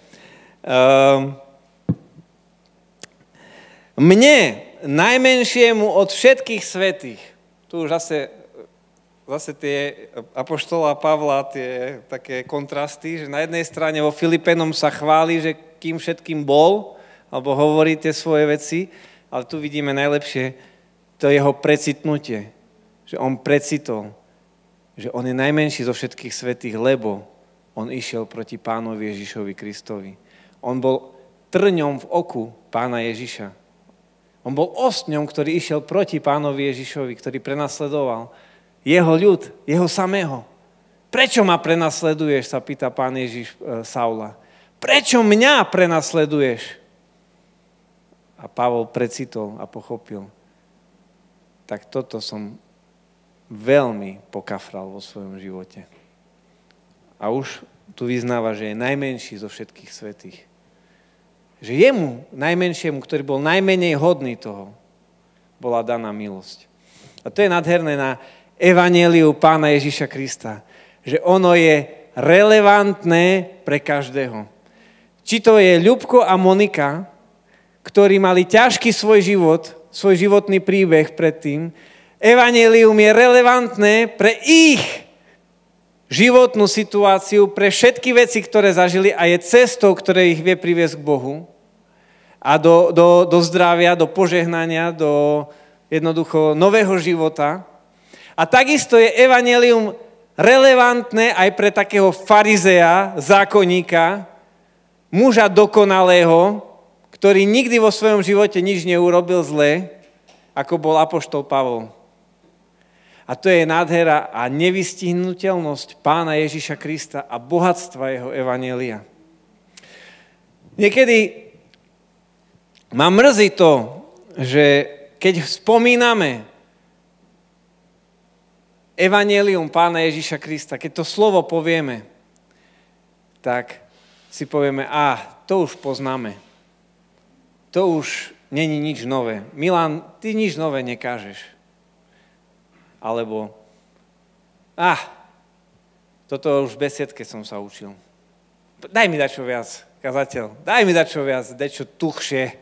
Mne, najmenšiemu od všetkých svätých, tu už zase Zase tie apoštola Pavla, tie také kontrasty, že na jednej strane vo Filipenom sa chváli, že kým všetkým bol, alebo hovorí tie svoje veci, ale tu vidíme najlepšie to jeho precitnutie, že on precitol, že on je najmenší zo všetkých svätých, lebo on išiel proti Pánovi Ježišovi Kristovi. On bol trňom v oku Pána Ježiša. On bol ostňom, ktorý išiel proti Pánovi Ježišovi, ktorý prenasledoval jeho ľud, jeho samého. Prečo ma prenasleduješ, sa pýta Pán Ježiš e, Saula. Prečo mňa prenasleduješ? A Pavol precitol a pochopil. Tak toto som veľmi pokafral vo svojom živote. A už tu vyznáva, že je najmenší zo všetkých svätých. Že jemu, najmenšiemu, ktorý bol najmenej hodný toho, bola daná milosť. A to je nádherné na evanjeliu Pána Ježiša Krista. Že ono je relevantné pre každého. Či to je Ľubko a Monika, ktorí mali ťažký svoj život, svoj životný príbeh predtým, evanjelium je relevantné pre ich životnú situáciu, pre všetky veci, ktoré zažili a je cestou, ktoré ich vie priviesť k Bohu a do, do, do zdravia, do požehnania, do jednoducho nového života. A takisto je evanjelium relevantné aj pre takého farizeja, zákonníka, muža dokonalého, ktorý nikdy vo svojom živote nič neurobil zle, ako bol apoštol Pavol. A to je nádhera a nevystihnutelnosť Pána Ježiša Krista a bohatstva jeho evanjelia. Niekedy ma mrzí to, že keď spomíname evanjelium Pána Ježiša Krista, keď to slovo povieme, tak si povieme, a to už poznáme. To už není nič nové. Milan, ty nič nové nekážeš. Alebo, a toto už v besiedke som sa učil. Daj mi dačo viac, kazateľ. Daj mi dačo viac, dačo tuchšie.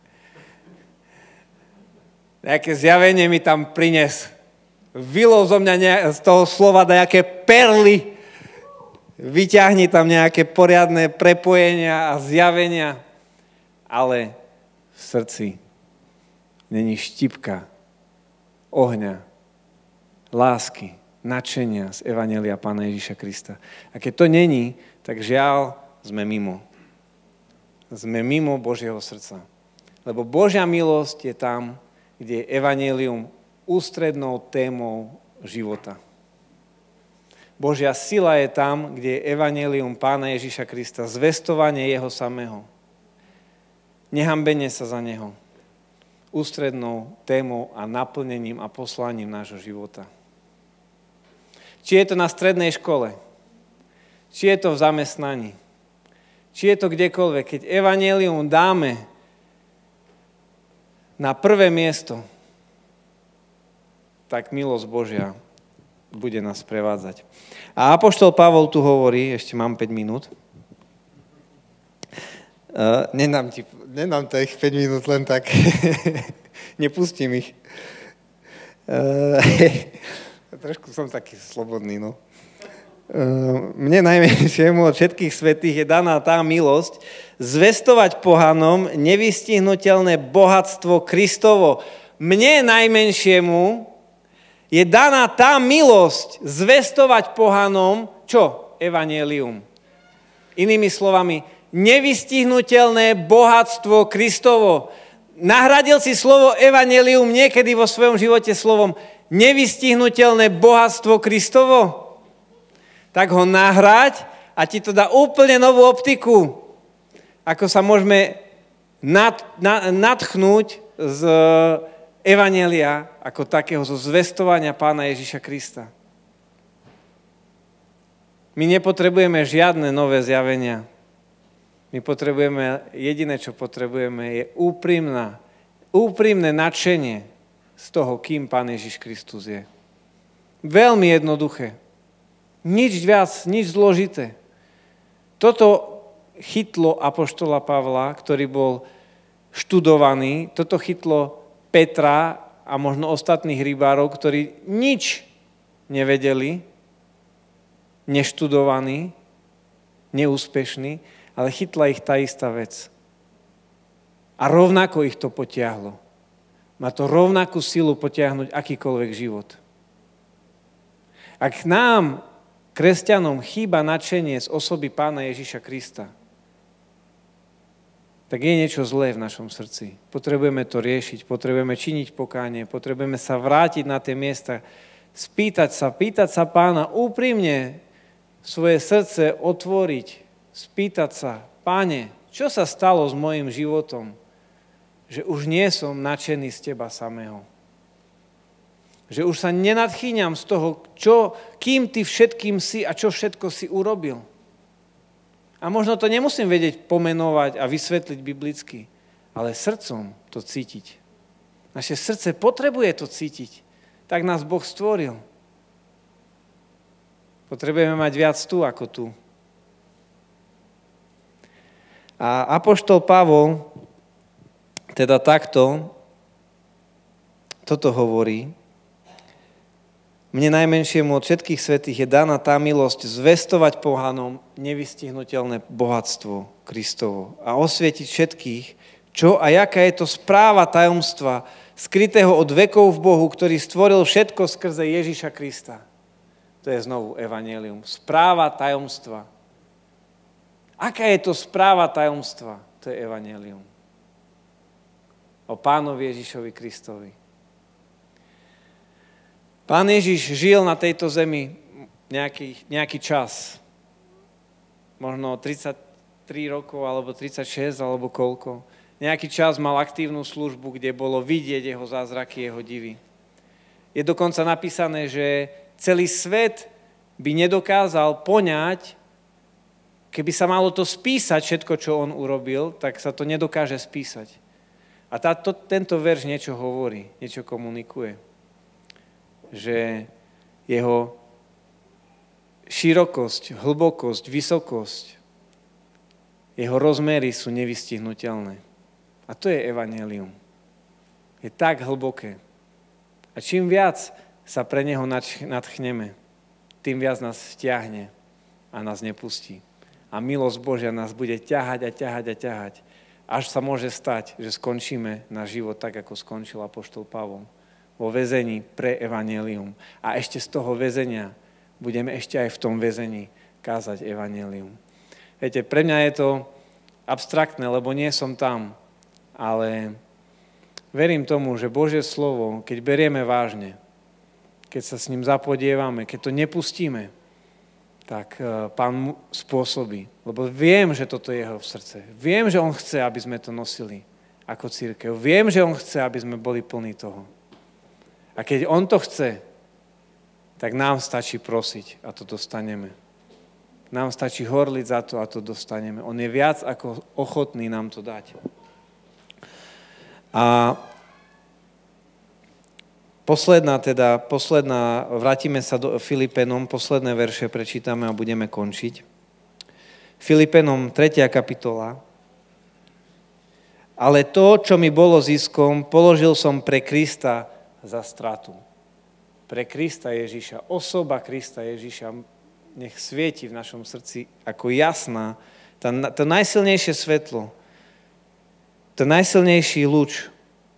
Nejaké zjavenie mi tam prines. Vylov zo mňa ne, z toho slova nejaké perly, vyťahni tam nejaké poriadne prepojenia a zjavenia, ale v srdci není štipka ohňa, lásky, nadšenia z evanjelia Pána Ježiša Krista. A keď to není, tak žiaľ, sme mimo. Sme mimo Božieho srdca. Lebo Božia milosť je tam, kde je evanjelium ústrednou témou života. Božia sila je tam, kde je evanjelium Pána Ježiša Krista, zvestovanie jeho samého. Nehambenie sa za neho. Ústrednou témou a naplnením a poslaním nášho života. Či je to na strednej škole, či je to v zamestnaní, či je to kdekoľvek, keď evanjelium dáme na prvé miesto, tak milosť Božia bude nás prevádzať. A apoštol Pavol tu hovorí, ešte mám päť minút. Uh, nenám, ti, nenám tých päť minút len tak. Nepustím ich. Uh, trošku som taký slobodný, no. Uh, mne najmenšiemu od všetkých svätých je daná tá milosť zvestovať pohanom nevystihnuteľné bohatstvo Kristovo. Mne najmenšiemu je daná tá milosť zvestovať pohanom, čo? Evanjelium. Inými slovami, nevystihnuteľné bohatstvo Kristovo. Nahradil si slovo evanjelium niekedy vo svojom živote slovom nevystihnuteľné bohatstvo Kristovo? Tak ho nahrať a ti to dá úplne novú optiku. Ako sa môžeme nad, na, nadchnúť z evanjelia ako takého, zo zvestovania Pána Ježiša Krista. My nepotrebujeme žiadne nové zjavenia. My potrebujeme, jediné, čo potrebujeme, je úprimná, úprimné nadšenie z toho, kým Pán Ježiš Kristus je. Veľmi jednoduché. Nič viac, nič zložité. Toto chytlo apoštola Pavla, ktorý bol študovaný, toto chytlo Petra a možno ostatných rybárov, ktorí nič nevedeli, neštudovaní, neúspešní, ale chytla ich tá istá vec. A rovnako ich to potiahlo. Má to rovnakú silu potiahnuť akýkoľvek život. Ak nám, kresťanom, chýba nadšenie z osoby Pána Ježiša Krista, tak je niečo zlé v našom srdci. Potrebujeme to riešiť, potrebujeme činiť pokánie, potrebujeme sa vrátiť na tie miesta, spýtať sa, pýtať sa Pána úprimne, svoje srdce otvoriť, spýtať sa, Páne, čo sa stalo s mojím životom, že už nie som nadšený z Teba samého. Že už sa nenadchýňam z toho, čo, kým Ty všetkým si a čo všetko si urobil. A možno to nemusím vedieť pomenovať a vysvetliť biblicky, ale srdcom to cítiť. Naše srdce potrebuje to cítiť. Tak nás Boh stvoril. Potrebujeme mať viac tu ako tu. A apoštol Pavol teda takto toto hovorí. Mne najmenšiemu od všetkých svätých je daná tá milosť zvestovať pohanom nevystihnuteľné bohatstvo Kristovo a osvietiť všetkých, čo a jaká je to správa tajomstva skrytého od vekov v Bohu, ktorý stvoril všetko skrze Ježiša Krista. To je znovu evanjelium. Správa tajomstva. Aká je to správa tajomstva? To je evanjelium. O Pánovi Ježišovi Kristovi. Pán Ježiš žil na tejto zemi nejaký, nejaký čas. Možno tridsaťtri rokov, alebo tridsaťšesť, alebo koľko. Nejaký čas mal aktívnu službu, kde bolo vidieť jeho zázraky, jeho divy. Je dokonca napísané, že celý svet by nedokázal poňať, keby sa malo to spísať, všetko, čo on urobil, tak sa to nedokáže spísať. A táto, tento verš niečo hovorí, niečo komunikuje. Že jeho širokosť, hlbokosť, vysokosť, jeho rozmery sú nevystihnuteľné. A to je evanjelium. Je tak hlboké. A čím viac sa pre neho nadchneme, tým viac nás vtiahne a nás nepustí. A milosť Božia nás bude ťahať a ťahať a ťahať. Až sa môže stať, že skončíme na život tak, ako skončil apoštol Pavol. Vo väzení pre evanjelium. A ešte z toho väzenia budeme ešte aj v tom väzení kázať evanjelium. Viete, pre mňa je to abstraktné, lebo nie som tam, ale verím tomu, že Božie slovo, keď berieme vážne, keď sa s ním zapodievame, keď to nepustíme, tak Pán spôsobí. Lebo viem, že toto je jeho v srdce. Viem, že on chce, aby sme to nosili ako cirkev. Viem, že on chce, aby sme boli plní toho. A keď on to chce, tak nám stačí prosiť a to dostaneme. Nám stačí horliť za to a to dostaneme. On je viac ako ochotný nám to dať. A posledná teda, posledná, vrátime sa do Filipenom, posledné verše prečítame a budeme končiť. Filipenom tretia kapitola. Ale to, čo mi bolo ziskom, položil som pre Krista za stratu. Pre Krista Ježiša, osoba Krista Ježiša, nech svieti v našom srdci ako jasná, tá, to najsilnejšie svetlo, to najsilnejší lúč,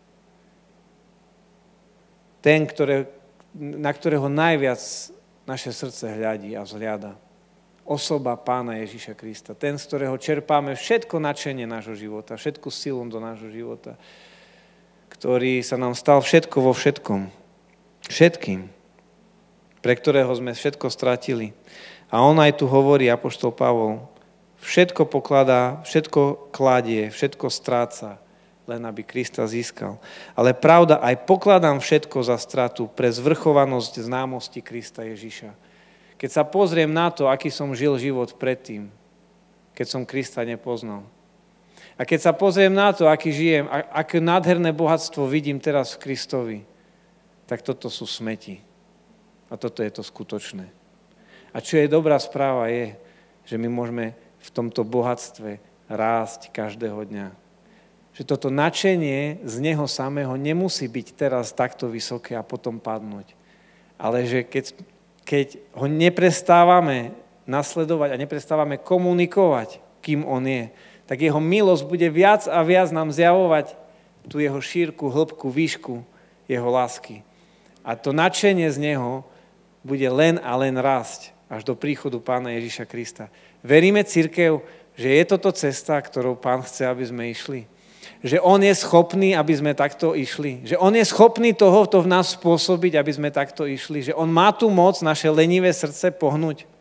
ten, ktoré, na ktorého najviac naše srdce hľadí a vzhliada. Osoba Pána Ježiša Krista, ten, z ktorého čerpáme všetko nadšenie nášho života, všetku silu do nášho života, ktorý sa nám stal všetko vo všetkom, všetkým, pre ktorého sme všetko stratili. A on aj tu hovorí, apoštol Pavol, všetko pokladá, všetko kladie, všetko stráca, len aby Krista získal. Ale pravda, aj pokladám všetko za stratu pre zvrchovanosť známosti Krista Ježiša. Keď sa pozriem na to, aký som žil život predtým, keď som Krista nepoznal. A keď sa pozriem na to, aký žijem, aké nádherné bohatstvo vidím teraz v Kristovi, tak toto sú smeti. A toto je to skutočné. A čo je dobrá správa je, že my môžeme v tomto bohatstve rásť každého dňa. Že toto nadšenie z neho samého nemusí byť teraz takto vysoké a potom padnúť. Ale že keď, keď ho neprestávame nasledovať a neprestávame komunikovať, kým on je, tak jeho milosť bude viac a viac nám zjavovať tú jeho šírku, hĺbku, výšku jeho lásky. A to nadšenie z neho bude len a len rásť až do príchodu Pána Ježiša Krista. Veríme, cirkev, že je toto cesta, ktorou Pán chce, aby sme išli? Že on je schopný, aby sme takto išli? Že on je schopný tohoto v nás spôsobiť, aby sme takto išli? Že on má tú moc naše lenivé srdce pohnúť?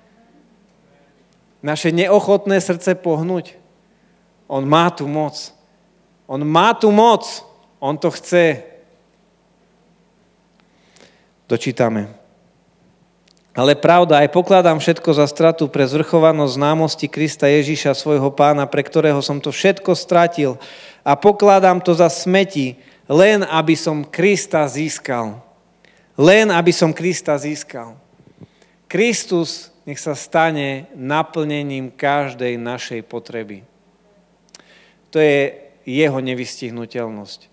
Naše neochotné srdce pohnúť? On má tú moc. On má tú moc. On to chce. Dočítame. Ale pravda, aj pokladám všetko za stratu pre zvrchovanosť známosti Krista Ježiša, svojho Pána, pre ktorého som to všetko stratil. A pokladám to za smeti, len aby som Krista získal. Len aby som Krista získal. Kristus nech sa stane naplnením každej našej potreby. To je jeho nevystihnuteľnosť.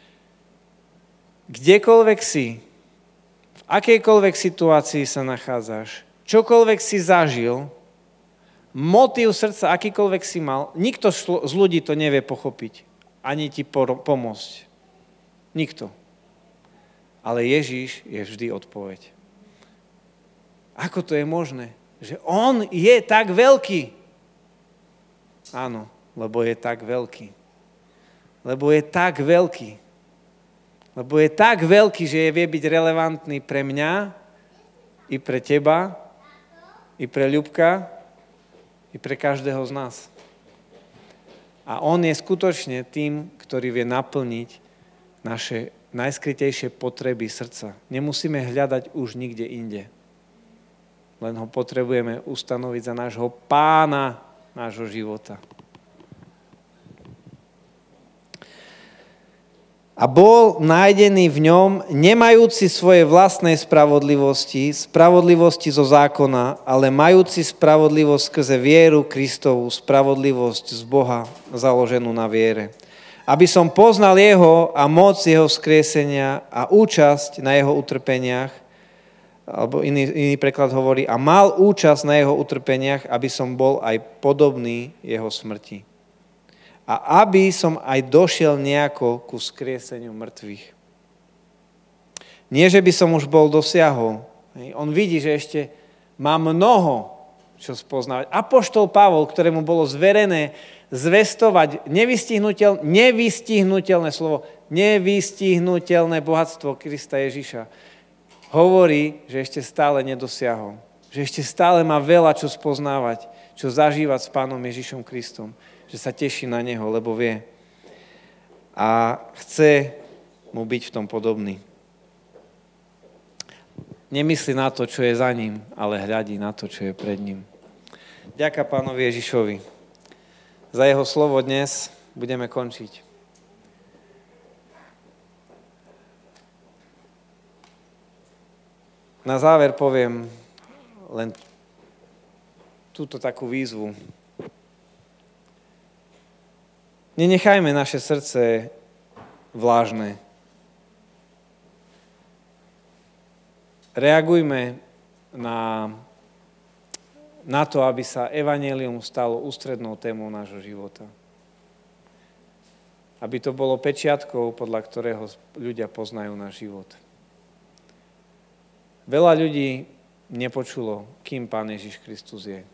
Kdekoľvek si, v akejkoľvek situácii sa nachádzaš, čokoľvek si zažil, motív srdca, akýkoľvek si mal, nikto z ľudí to nevie pochopiť, ani ti pomôcť. Nikto. Ale Ježíš je vždy odpoveď. Ako to je možné? Že on je tak veľký. Áno, lebo je tak veľký. Lebo je tak veľký. Lebo je tak veľký, že je vie byť relevantný pre mňa, i pre teba, i pre Ľubka, i pre každého z nás. A on je skutočne tým, ktorý vie naplniť naše najskrytejšie potreby srdca. Nemusíme hľadať už nikde inde. Len ho potrebujeme ustanoviť za nášho pána nášho života. A bol nájdený v ňom, nemajúci svoje vlastnej spravodlivosti, spravodlivosti zo zákona, ale majúci spravodlivosť skrze vieru Kristovu, spravodlivosť z Boha, založenú na viere. Aby som poznal jeho a moc jeho vzkriesenia a účasť na jeho utrpeniach, alebo iný, iný preklad hovorí, a mal účasť na jeho utrpeniach, aby som bol aj podobný jeho smrti. A aby som aj došiel nejako ku skrieseniu mŕtvych. Nie, že by som už bol dosiahol. On vidí, že ešte má mnoho čo spoznávať. Apoštol Pavol, ktorému bolo zverené zvestovať nevystihnuteľ, nevystihnuteľné slovo, nevystihnuteľné bohatstvo Krista Ježiša, hovorí, že ešte stále nedosiahol. Že ešte stále má veľa čo spoznávať, čo zažívať s Pánom Ježišom Kristom. Že sa teší na neho, lebo vie. A chce mu byť v tom podobný. Nemyslí na to, čo je za ním, ale hľadí na to, čo je pred ním. Ďaká Pánovi Ježišovi. Za jeho slovo dnes budeme končiť. Na záver poviem len túto takú výzvu. Nenechajme naše srdce vlážne. Reagujme na, na to, aby sa evanjelium stalo ústrednou témou nášho života. Aby to bolo pečiatkou, podľa ktorého ľudia poznajú náš život. Veľa ľudí nepočulo, kým Pán Ježiš Kristus je.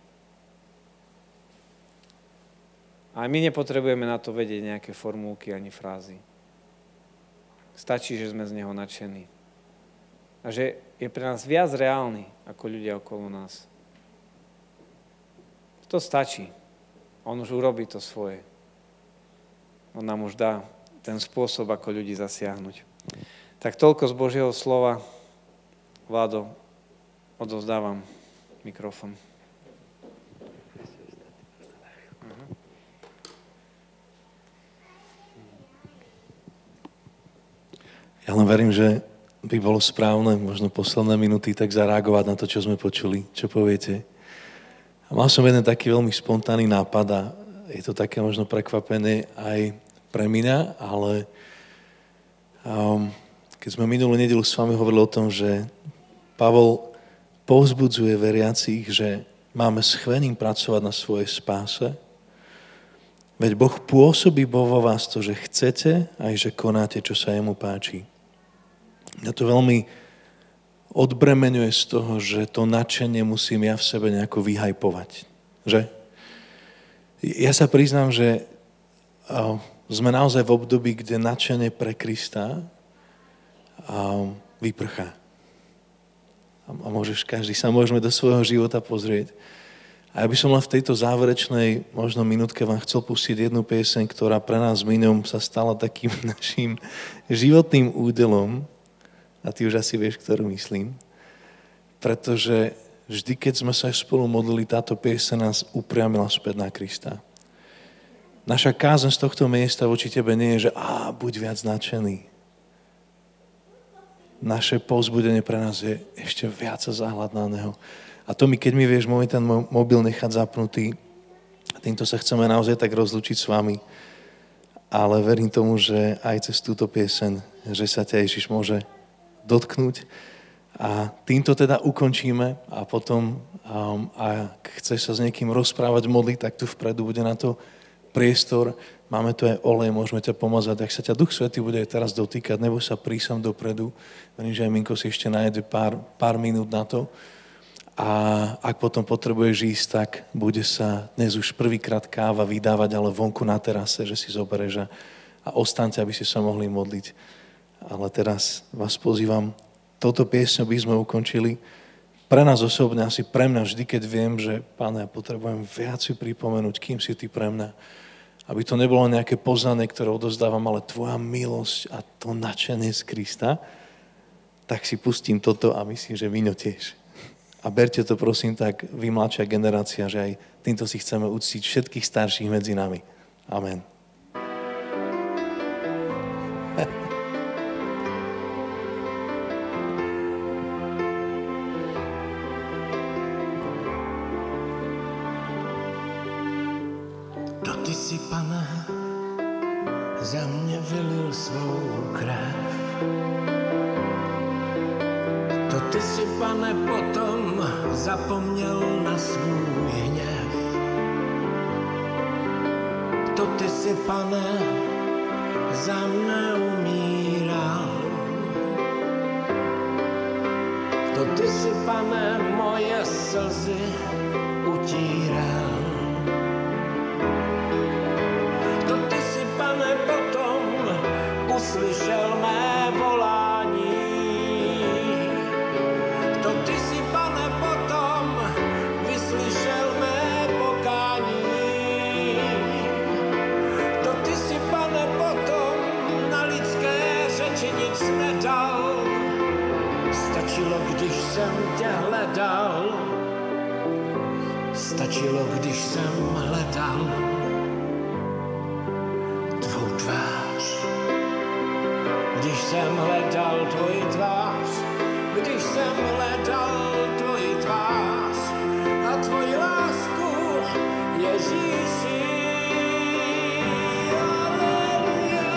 A my nepotrebujeme na to vedieť nejaké formulky ani frázy. Stačí, že sme z neho nadšení. A že je pre nás viac reálny ako ľudia okolo nás. To stačí. On už urobí to svoje. On nám už dá ten spôsob, ako ľudí zasiahnuť. Tak toľko z Božieho slova. Vládo, odovzdávam mikrofón. Ja len verím, že by bolo správne, možno posledné minúty, tak zareagovať na to, čo sme počuli. Čo poviete? A mal som jeden taký veľmi spontánny nápad a je to také možno prekvapenie aj pre mňa, ale um, keď sme minulú nedeľu s vami hovorili o tom, že Pavol povzbudzuje veriacich, že máme s chvením pracovať na svojej spáse, veď Boh pôsobí vo vás to, že chcete aj že konáte, čo sa jemu páči. Mňa to veľmi odbremeňuje z toho, že to nadšenie musím ja v sebe nejako vyhajpovať. Že? Ja sa priznám, že sme naozaj v období, kde nadšenie pre Krista vyprchá. A môžeš, každý sa môžeme do svojho života pozrieť. A ja by som len v tejto záverečnej možno minútke vám chcel pustiť jednu pieseň, ktorá pre nás miňom sa stala takým našim životným údelom. A ty už asi vieš, ktorú myslím. Pretože vždy, keď sme sa spolu modlili, táto pieseň nás upriamila späť na Krista. Naša kázeň z tohto miesta voči tebe nie je, že á, buď viac nadšený. Naše povzbudenie pre nás je ešte viac záhľad na neho. A to mi, keď mi vieš môj ten mobil nechať zapnutý, a týmto sa chceme naozaj tak rozlúčiť s vami, ale verím tomu, že aj cez túto pieseň, že sa ťa Ježiš môže dotknúť. A týmto teda ukončíme a potom, um, ak chceš sa s niekým rozprávať, modliť, tak tu vpredu bude na to priestor. Máme tu aj olej, môžeme ťa pomazať. Ak sa ťa Duch Svätý bude aj teraz dotýkať, neboj sa, prísam dopredu. Verím, že aj Minko si ešte nájde pár, pár minút na to. A ak potom potrebuješ ísť, tak bude sa dnes už prvýkrát káva vydávať, ale vonku na terase, že si zoberieš a, a ostaňte, aby ste sa mohli modliť. Ale teraz vás pozývam, touto piesňou by sme ukončili. Pre nás osobne, asi pre mňa vždy, keď viem, že Páne, ja potrebujem viac si pripomenúť, kým si ty pre mňa. Aby to nebolo nejaké poznanie, ktoré odozdávam, ale tvoja milosť a to nadšenie z Krista, tak si pustím toto a myslím, že Víňo tiež. A berte to prosím tak, vy mladšia generácia, že aj týmto si chceme uctiť všetkých starších medzi nami. Amen. Ty si, Pane, za mne vylil svou krev. To ty si, Pane, potom zapomněl na svůj hněv. To ty si, Pane, za mne umíral. To ty si, Pane, moje slzy utíral. Uslyšel mé volání, to ty si, Pane, potom vyslyšel mé pokání. To ty si, Pane, potom na lidské řeči nic nedal, stačilo, když jsem tě hledal. Stačilo, když jsem hledal tvou tvář. Když jsem hledal tvoji tvář, když jsem hledal tvoji tvář a tvoji lásku, Ježíši. Aleluja,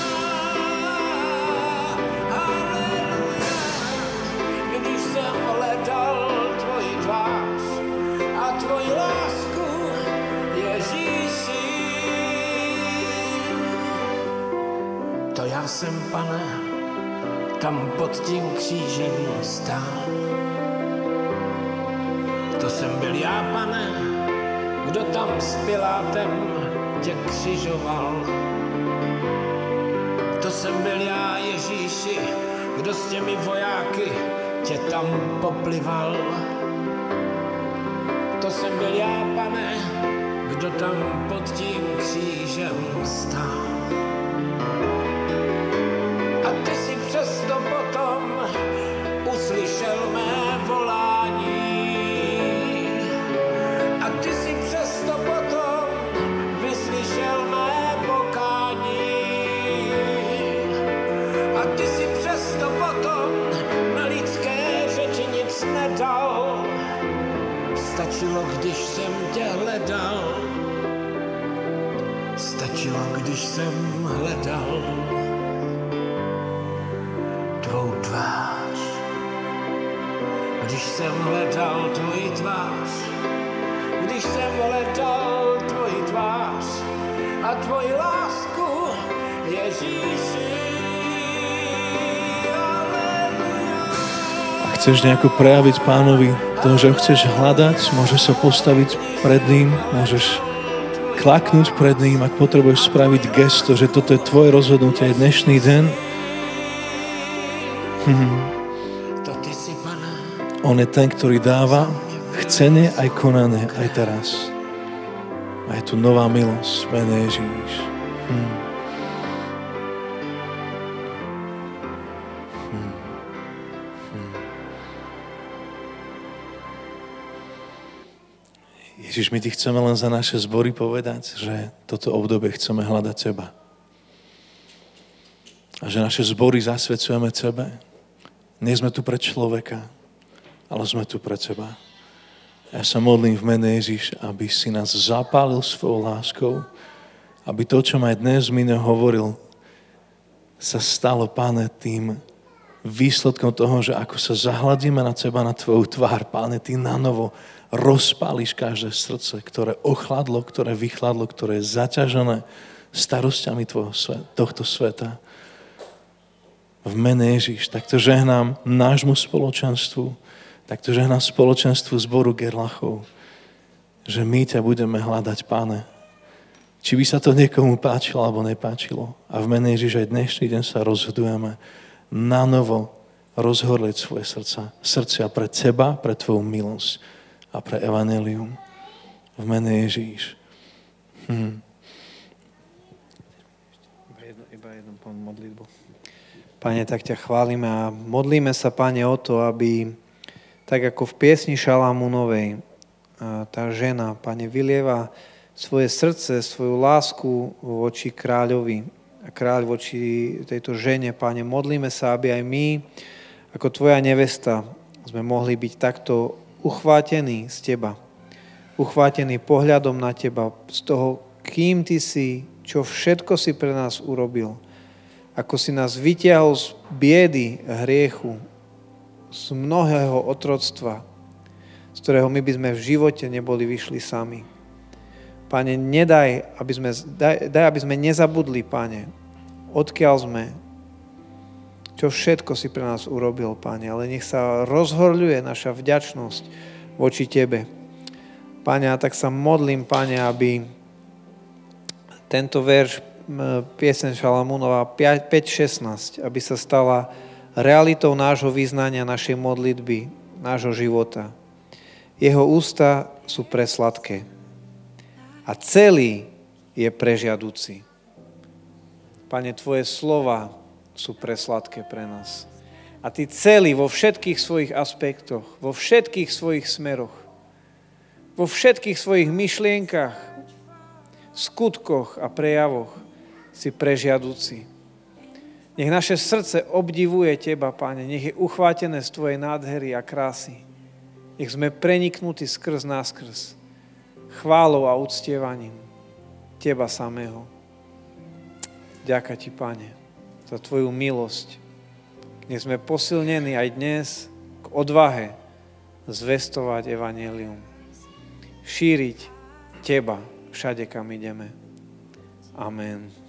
aleluja. Když jsem hledal tvoji tvář a tvoji lásku, Ježíši. To já jsem, Pane, tam pod tím křížem stál. To jsem byl já, Pane, kdo tam s Pilátem tě křižoval. To jsem byl já, Ježíši, kdo s těmi vojáky tě tam poplival. To jsem byl já, Pane, kdo tam pod tím křížem stál. A ty si přesto potom uslyšel mé volání. A ty si přesto potom vyslyšel mé pokání. A ty si přesto potom na lidské řeči nic nedal. Stačilo, když jsem tě hledal. Stačilo, když jsem hledal tvou tvář. Když jsem hledal tvoji tvář, když jsem hledal tvoji tvář a tvoji lásku, Ježíši. Aleluja. A chceš nejako prejaviť Pánovi to, že ho chceš hľadať, môžeš sa postaviť pred ním, môžeš klaknúť pred ním, ak potrebuješ spraviť gesto, že toto je tvoje rozhodnutie aj dnešný deň. Hm. On je ten, ktorý dáva chcené aj konané, aj teraz. A je tu nová milosť, mene Ježíš. Hm. Hm. Hm. Ježiš, my ti chceme len za naše zbory povedať, že toto obdobie chceme hľadať teba. A že naše zbory zasvedcujeme tebe. Nie sme tu pre človeka, ale sme tu pre teba. Ja sa modlím v mene Ježiš, aby si nás zapálil svojou láskou, aby to, čo ma aj dnes mine hovoril, sa stalo, Páne, tým výsledkom toho, že ako sa zahladíme na teba, na tvoju tvár, Páne, ty nanovo rozpáliš každé srdce, ktoré ochladlo, ktoré vychladlo, ktoré je zaťažené starosťami tvojho, tohto sveta. V mene Ježiš, takto žehnám nášmu spoločenstvu, takto žehnám spoločenstvu zboru Gerlachov, že my ťa budeme hľadať, Páne. Či by sa to niekomu páčilo, alebo nepáčilo. A v mene Ježiš aj dnešný deň sa rozhodujeme na novo rozhorliť svoje srdca. Srdcia pre teba, pre tvoju milosť a pre evanjelium. V mene Ježiš. Hm. Iba jednu, iba jednu modlitbu. Pane, tak ťa chválime a modlíme sa, Pane, o to, aby tak ako v piesni Šalamúnovej tá žena, Pane, vylieva svoje srdce, svoju lásku voči kráľovi a kráľ voči tejto žene, Pane, modlíme sa, aby aj my, ako tvoja nevesta, sme mohli byť takto uchvátení z teba. Uchvátení pohľadom na teba, z toho, kým ty si, čo všetko si pre nás urobil. Ako si nás vytiahol z biedy, hriechu, z mnohého otroctva, z ktorého my by sme v živote neboli vyšli sami. Pane, nedaj, aby sme, daj, daj, aby sme nezabudli, Pane, odkiaľ sme, čo všetko si pre nás urobil, Pane, ale nech sa rozhorľuje naša vďačnosť voči Tebe. Pane, a tak sa modlím, Pane, aby tento verš pieseň Šalamúnova päť šestnásť, aby sa stala realitou nášho vyznania, našej modlitby, nášho života. Jeho ústa sú presladké a celý je prežiaduci. Pane, tvoje slova sú presladké pre nás. A ty celý vo všetkých svojich aspektoch, vo všetkých svojich smeroch vo všetkých svojich myšlienkach, skutkoch a prejavoch si prežiaduci. Nech naše srdce obdivuje Teba, Pane, nech je uchvátené z Tvojej nádhery a krásy. Nech sme preniknutí skrz náskrz chválou a uctievaním Teba samého. Ďakujem Ti, Pane, za Tvoju milosť. Nech sme posilnení aj dnes k odvahe zvestovať evanjelium. Šíriť Teba všade, kam ideme. Amen.